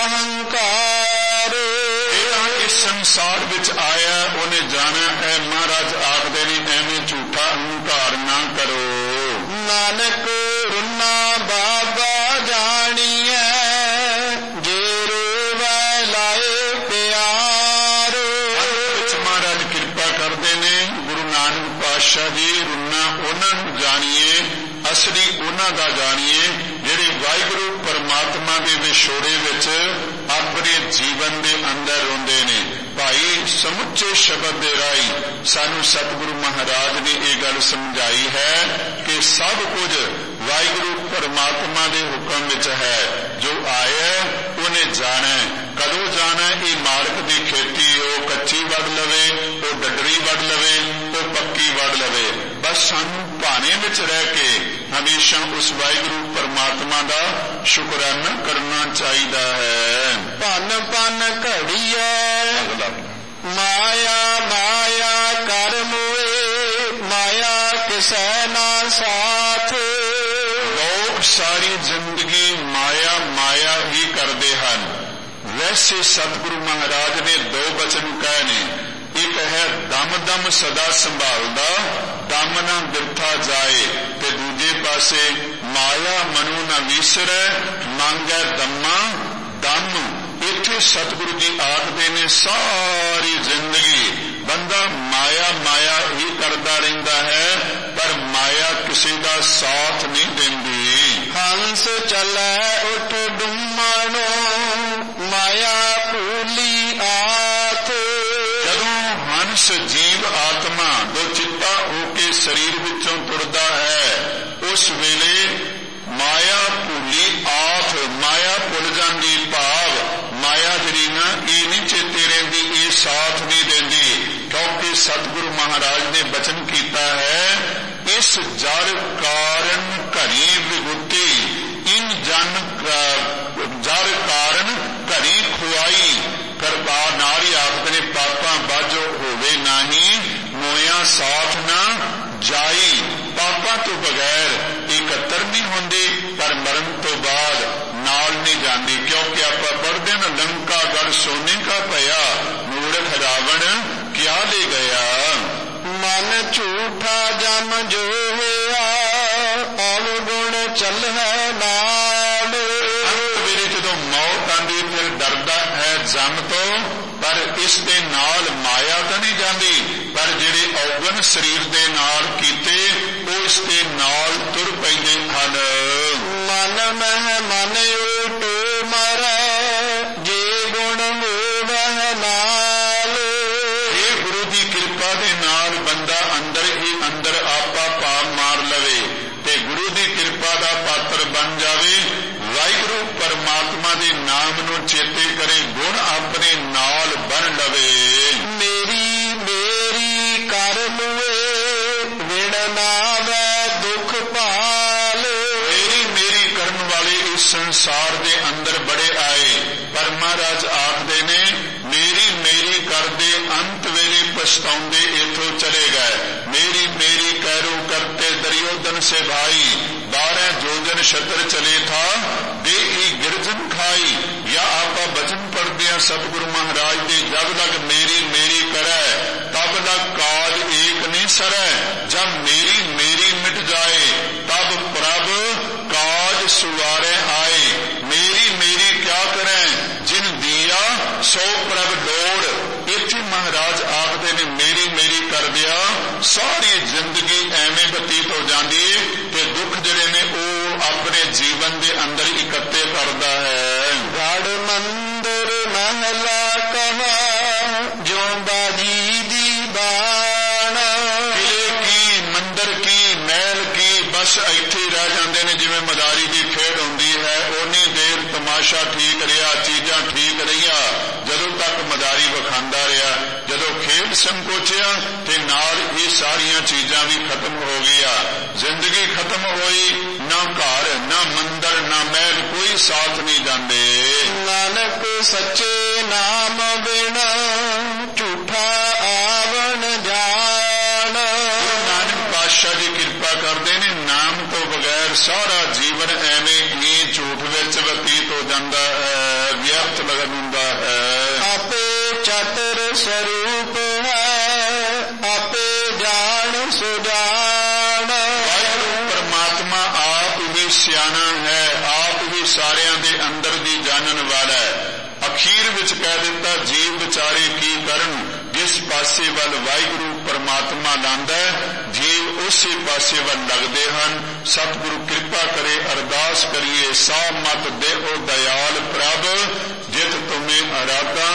अहंकार। इस संसार विच आया उन्हें जाना है। महाराज आखदे ने एवें झूठा अहंकार ना करो। नानक रुन्ना बाबा जानिए जे रोवै लाए प्यार। महाराज कृपा करते ने गुरु नानक पातशाह जी रुन्ना उन्होंने जानिए असली उन्हों का जानिए जिहड़े वाहिगुरु परमात्मा के विछोड़े विच अपने जीवन के अंदर रोंदे ने। भाई समुचे शब्द दे राही सानू सतगुरु महाराज ने यह गल समझाई है कि सब कुछ वाहिगुरु परमात्मा के हुक्म विच है। जो आया उन्हें जाना है कदों जाना है। ये मालक की खेती वो कच्ची वड़ लवे वो डडरी वड़ लवे वो पक्की वड़ लवे बस सानू भाने विच रह के हमेशा उस वाहिगुरु परमात्मा का शुकराना करना चाहिए है। पन पन घड़िए माया माया कर मोए माया किसै ना साथ। लोग सारी जिंदगी माया माया ही करते हैं। वैसे सतगुरु महाराज ने दो वचन कहे ने। एक है दम दम सदा संभालदा दम ना बिरथा जाए ते दूजे पासे माया मनु न विसरै मांगै दम्मा दम। इत्थे सतगुरु जी आखदे ने सारी जिंदगी बंदा माया माया ही करता रहिंदा है पर माया किसी का साथ नहीं देंदी। हंस चलै उठ डुम्मणो माया भूली आथ। जदों हंस जीव आत्मा दो चित्ता होके शरीर विचों तुरदा है उस वेले माया भूली आथ माया भुल जांदी। भाव माया जिहड़ी ना ये नहीं चेते रहिंदी ये साथ नहीं देंदी। क्योंकि सतगुरु महाराज ने वचन किया है इस जड़ कारण घरी विभूति इन जन जड़ कारण घरी खुआई करवा नारी आखते ने पापा बाजो होवे नाही मोया साथ ना जाई। पापा तो बगैर इकत्र नहीं होंदी पर मरण तो बाद नाल नहीं जाती। क्योंकि आप पढ़ते ना लंका गढ़ सोने का पया मूर्ख रावण क्या ले गया। मन झूठा जम जो होया अवगुण चल है नाल। मेरे जो मौत आंदी फिर डरदा है जम तो पर इस दे नाल माया तो नहीं जाती पर जिहड़े अवगुण शरीर दे नाल कीते वो इस दे नाल तुर पैंदे हन। मन मह मन उटो मरै जे गुण होवह नाल। ये गुरु की कृपा दे नाल बंदा अंदर ही अंदर आपा भाव मार लवे ते गुरु की कृपा का पात्र बन जावे। वाहिगुरु परमा ਦੇ ਨਾਮ ਨੂੰ ਚੇਤੇ ਕਰੇ, ਗੁਣ ਆਪਣੇ ਨਾਲ ਬੰਨ ਲਵੇ। ਮੇਰੀ ਮੇਰੀ ਕਰ ਲਵੇ, ਵਿਣ ਨਾਵੈ ਦੁਖ ਭਾਲ। ਮੇਰੀ ਮੇਰੀ ਕਰਨ ਵਾਲੇ ਇਸ ਸੰਸਾਰ ਦੇ ਅੰਦਰ ਬੜੇ ਆਏ, ਪਰ ਮਹਾਰਾਜ ਆਖਦੇ ਨੇ ਮੇਰੀ ਮੇਰੀ ਕਰਦੇ ਅੰਤ ਵੇਲੇ ਪਛਤਾਉਂਦੇ ਇਥੋਂ ਚਲੇ ਗਏ। ਮੇਰੀ ਮੇਰੀ ਕਹਿਰੋ ਕਰਤੇ ਦਰਿयोधन से भाई, बारह जोजन छतर चले था दे गिरजन खाई। या आपा बचन पढ़ते हैं सतगुरु महाराज दे, जब लग मेरी मेरी करे तब लग काज एक नहीं सरै। जब मेरी मेरी मिट जाए तब प्रभ काज सुवारे आए। मेरी मेरी क्या करें जिन दिया सो प्रभ लोड़। इत्थे महाराज आखदे ने मेरी मेरी कर दिया सारी जिंदगी एवें बतीत हो जाती ते दुख जिहड़े ने वो अपने जीवन दे अंदर इकट्ठे करता है। गढ़ मंदिर महला कहा जो बाजी दी बाण। किले की मंदिर की महल की बस इत्थे रह जाते ने, जिवें मदारी की खेड होंदी है उन्नी देर तमाशा ठीक रहा, चीजां ठीक रहिया जदों तक मदारी विखांदा रहा। जदों खेड संकोचिया ते नाल ये सारियां चीजां भी खत्म हो गया। जिंदगी खत्म होई, ना घर ना मंदिर ना महल कोई साथ नहीं जाते। नानक सच्चे नाम बिना झूठा आवण जान। नानक पातशाह जी कृपा करते ने, नाम तो बगैर सारा जीवन एवें ही झूठ विच बतीत हो जाता है, व्यर्थ लगन हुंदा है। आपे चतुर स्वरूप है, आपे जान सुजान। परमात्मा आप भी सियाना है, आप भी सारियां दे अंदर दी जानन वाला है। अखीर विच कह दिता जीव विचारे की करन, जिस पासे वल वाहिगुरु परमात्मा लांदा जीव उसे पासे वल लगदे हन। सतगुरु कृपा करे, अरदास करिए सा मत देओ दयाल प्रभ, जित तुम्हें अराधा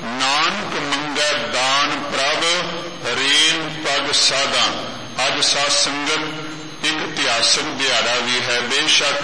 नानक मंगै दान प्रभ, रेन पग साधा। अज साध संगत एक इतिहासक दिहाड़ा भी है। बेशक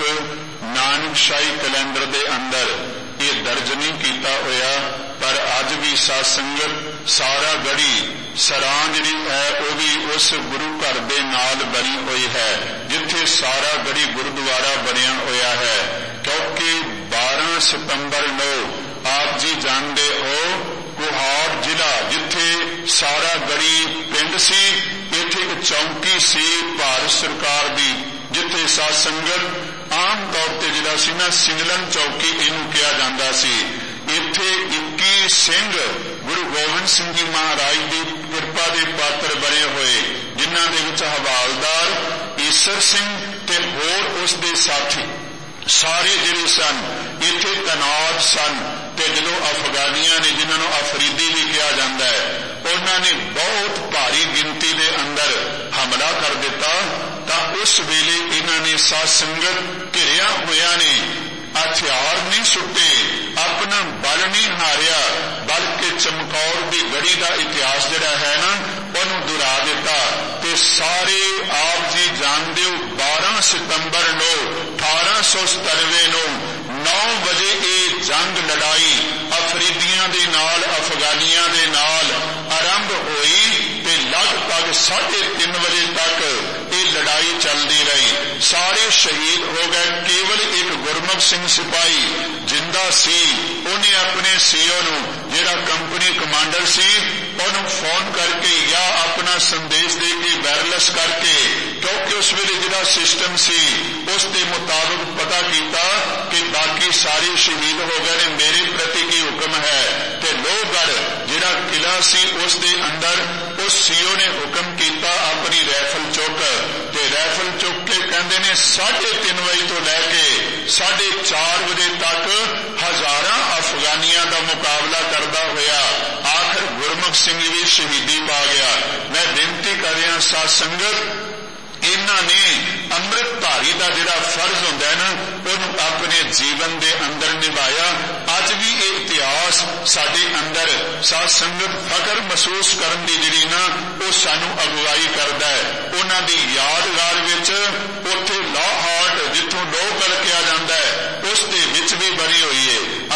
नानकशाही कैलेंडर दे अंदर ये दर्ज नहीं किया होया, पर अज भी साध संगत सारा गढ़ी सरां जिहड़ी है वो भी उस गुरु घर दे नाल बनी हुई है, जिथे सारा गढ़ी गुरुद्वारा बनिया होया है। क्योंकि बारह सितंबर नौ आप जी जानते हो कुहाड़ जिला जिथे सारा गढ़ी पिंड सी, इथे एक चौंकी सी भारत सरकार दी, जिथे साध संगत आम तौर पर जिहड़ा सी ना सिंगलन चौकी इनू कहा जाता सी। इथे इक्की सिंह गुरु गोबिंद सिंह जी महाराज की कृपा के पात्र बने हुए, जिन्हां दे विच हवालदार ईसर सिंह ते होर उसदे साथी सारे जिहड़े सन इथे तैनात सन। ते जदों अफगानियां ने, जिन्होंने अफरीदी भी कहा जाता है, उन्होंने बहुत भारी गिनती के अंदर हमला कर दिता। तां उस वेले इन्होंने साध संगत घिरिया होया ने हथियार नहीं सुटे, अपना बल नहीं हारिया, बल्कि चमकौर की गढ़ी का इतिहास जिहड़ा है ना उन्होंने दुहरा दिता। ते सारे आप जी जानते हो बारह सितंबर नौ अठारह सौ सतानवे नौ नौ बजे ये जंग लड़ाई अफरीदियां दे नाल अफगानियां दे नाल आरंभ हुई ते लगभग साढ़े तीन बजे तक ये लड़ाई चलती रही। सारे शहीद हो गए, केवल एक गुरमुख सिंह सिपाही जिंदा सी। उन्हें अपने सीओ नू जिहड़ा कंपनी कमांडर सी उन्होंने फोन करके या अपना संदेश दे के वायरलेस करके, क्योंकि उस वेले जिहड़ा सिस्टम सी उस दे मुताबिक पता किया कि बाकी सारे शहीद हो गए ने, मेरे प्रति की हुक्म है। ते लोहगढ़ जिहड़ा किला सी उस दे अंदर उस सीओ ने हुक्म किया अपनी रैफल चुक, ते रैफल चुक के कहते ने साढ़े तीन बजे तो लैके साढ़े चार बजे तक हजारां अफगानियां का मुकाबला करता होया आखिर गुरमुख सिंह भी शहीदी पा गया। मैं बेनती कर रहा साध संगत, इन्हां ने अमृतधारी का जिहड़ा फर्ज हुंदा है ना उन्होंने अपने जीवन के अंदर निभाया। अज भी ये इतिहास साडे अंदर साध संगत फकर महसूस करन दी जिहड़ी ना वो सानू अगुवाई करदा है। उन्हां दी यादगार विच उत्थे लाहौट जिथों लोहगढ़ किया जाता है उस दे विच भी बनी हुई है।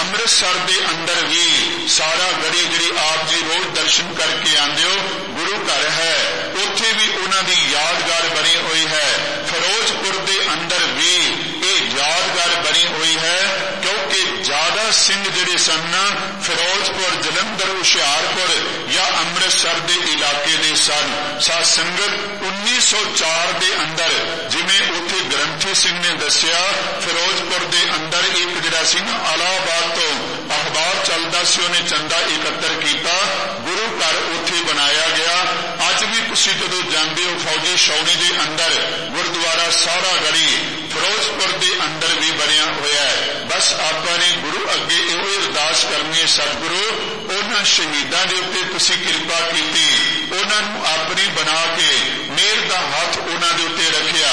ਅੰਮ੍ਰਿਤਸਰ ਦੇ ਅੰਦਰ ਵੀ ਸਾਰਾ ਗੜੀ ਜਿਹੜੀ ਆਪ ਜੀ ਰੋਜ਼ ਦਰਸ਼ਨ ਕਰਕੇ ਆਉਂਦੇ ਹੋ, ਗੁਰੂ ਘਰ ਹੈ, ਉੱਥੇ ਵੀ ਉਹਨਾਂ ਦੀ ਯਾਦਗਾਰ ਬਣੀ ਹੋਈ ਹੈ। ਫਿਰੋਜ਼ਪੁਰ ਦੇ ਅੰਦਰ ਵੀ ਇਹ ਯਾਦਗਾਰ ਬਣੀ ਹੋਈ ਹੈ, ਕਿਉਂਕਿ ਜ਼ਿਆਦਾ ਸਿੰਘ ਜਿਹੜੇ ਸਨ ਫਿਰੋਜ਼ਪੁਰ, ਜਲੰਧਰ, ਹੁਸ਼ਿਆਰਪੁਰ ਜਾਂ ਅੰਮ੍ਰਿਤਸਰ ਦੇ ਇਲਾਕੇ ਦੇ ਸਨ। ਸਾਧ ਸੰਗਤ ਉੱਨੀ ਸੌ ਚਾਰ ਦੇ ਅੰਦਰ ਜਿਵੇਂ ਉੱਥੇ ਗ੍ਰੰਥੀ ਸਿੰਘ ਨੇ ਦੱਸਿਆ, ਫਿਰੋਜ਼ਪੁਰ ਦੇ ਅੰਦਰ ਇੱਕ ਜਿਹੜਾ ਸੀ ਨਾ ਅਲਾਹਾਬਾਦ ਤੋਂ ਅਖਬਾਰ ਚੱਲਦਾ ਸੀ, ਉਹਨੇ ਚੰਦਾ ਇਕੱਤਰ ਕੀਤਾ, ਗੁਰੂ ਘਰ ਉੱਥੇ ਬਣਾਇਆ ਗਿਆ। ਅੱਜ ਵੀ ਤੁਸੀਂ ਜਦੋਂ ਜਾਂਦੇ ਹੋ ਫੌਜੀ ਛਾਉਣੀ ਦੇ ਅੰਦਰ ਗੁਰਦੁਆਰਾ ਸਾਰਾ ਗੜੀ ਫਿਰੋਜ਼ਪੁਰ ਦੇ ਅੰਦਰ ਵੀ ਬਣਿਆ ਹੋਇਆ ਹੈ। ਬਸ ਆਪਾਂ ਨੇ ਗੁਰੂ ਅੱਗੇ ਇਹੋ ਅਰਦਾਸ ਕਰਨੀ ਹੈ, ਸਤਿਗੁਰੂ ਉਹਨਾਂ ਸ਼ਹੀਦਾਂ ਦੇ ਉੱਤੇ ਤੁਸੀਂ ਕਿਰਪਾ ਕੀਤੀ, ਉਹਨਾਂ ਨੂੰ ਆਪਣੀ ਬਣਾ ਕੇ ਮਿਹਰ ਦਾ ਹੱਥ ਉਹਨਾਂ ਦੇ ਉੱਤੇ ਰੱਖਿਆ।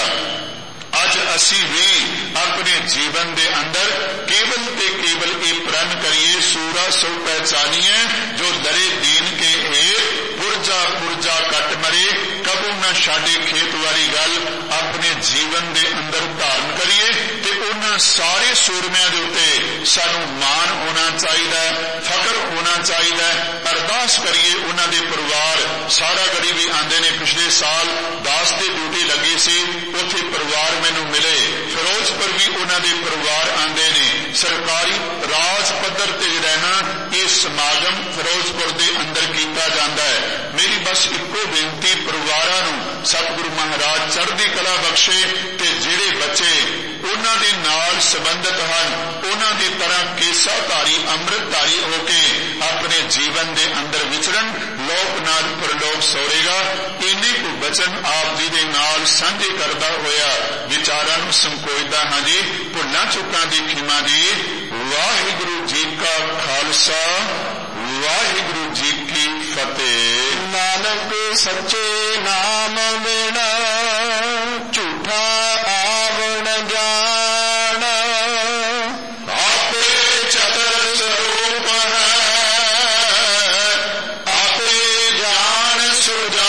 ਅੱਜ ਅਸੀਂ ਵੀ ਆਪਣੇ ਜੀਵਨ ਦੇ ਅੰਦਰ ਕੇਵਲ ਤੇ ਕੇਵਲ ਇਹ ਪ੍ਰਣ ਕਰੀਏ, ਸੂਰਾ ਸੋ ਪਹਿਚਾਨੀਏ ਜੋ ਲੜੇ ਦੀਨ ਕੇ ਹੇਠ, ਪੁਰਜਾ ਪੁਰਜਾ ਕੱਟ ਮਰੇ, ਕਬੂ ਨਾ ਛਾੜੇ ਖੇਤ ਵਾਲੀ ਗੱਲ ਆਪਣੇ ਜੀਵਨ ਦੇ ਅੰਦਰ ਧਾਰਨ ਕਰੀਏ ਤੇ ਉਹਨਾਂ ਸਾਰੇ ਸੂਰਮਿਆਂ ਦੇ ਉੱਤੇ ਸਾਨੂੰ ਮਾਣ ਹੋਣਾ ਚਾਹੀਦਾ, ਫਖਰ ਹੋਣਾ ਚਾਹੀਦਾ। ਅਰਦਾਸ ਕਰੀਏ ਉਹਨਾਂ ਦੇ ਪਰਿਵਾਰ ਸਾਰਾ ਗੜੀ ਵੀ ਆਂਦੇ ਨੇ, ਪਿਛਲੇ ਸਾਲ ਦਾਸ ਦੀ ਡਿਊਟੀ ਲੱਗੀ ਸੀ, ਉੱਥੇ ਪਰਿਵਾਰ ਮੈਨੂੰ ਮਿਲੇ, ਫਿਰੋਜ਼ਪੁਰ ਵੀ ਉਹਨਾਂ ਦੇ ਪਰਿਵਾਰ ਆਂਦੇ ਨੇ। ਸਰਕਾਰੀ ਰਾਜ ਪੱਧਰ ਤੇ ਜਿਹੜਾ ਨਾ ਇਹ ਸਮਾਗਮ ਫਿਰੋਜ਼ਪੁਰ ਦੇ ਅੰਦਰ ਕੀਤਾ ਜਾਂਦਾ ਹੈ। ਮੇਰੀ ਬਸ ਇੱਕੋ ਬੇਨਤੀ ਪਰਿਵਾਰਾਂ ਨੂੰ, ਸਤਿਗੁਰੂ ਮਹਾਰਾਜ ਚੜ੍ਹਦੀ ਕਲਾ ਬਖਸ਼ੇ ਤੇ ਜਿਹੜੇ ਬੱਚੇ ਉਹਨਾਂ ਦੇ ਨਾਲ ਸੰਬੰਧਿਤ ਹਨ ਉਹਨਾਂ ਦੀ ਤਰ੍ਹਾਂ ਕੇਸਾਧਾਰੀ ਅੰਮ੍ਰਿਤਧਾਰੀ ਹੋ ਕੇ ਆਪਣੇ ਜੀਵਨ ਦੇ ਅੰਦਰ ਵਿਚਰਨ, ਲੋਕ ਨਾਲ ਪਰਲੋਕ ਸੌਰੇਗਾ। ਇੰਨੇ ਕੁ ਬਚਨ ਆਪ ਜੀ ਦੇ ਨਾਲ ਸਾਂਝੇ ਕਰਦਾ ਹੋਇਆ ਵਿਚਾਰਾਂ ਨੂੰ ਸੰਕੋਚਦਾ ਹਾਂ ਜੀ। ਭੁੱਲਾਂ ਚੁੱਕਾਂ ਦੀ ਖਿਮਾ ਜੀ। ਵਾਹਿਗੁਰੂ ਜੀ ਕਾ ਖਾਲਸਾ, ਵਾਹਿਗੁਰੂ ਜੀ ਕੀ ਫਤਿਹ। ਨਾਨਕ ਸੱਚੇ ਨਾਮ ਬਿਨਾ ਝੂਠਾ ਆਵਣ ਜਾਣ, ਆਪੇ ਚਤੁਰ ਸਰੂਪ ਹੈ, ਆਪੇ ਜਾਣ ਸੁਜਾਨ।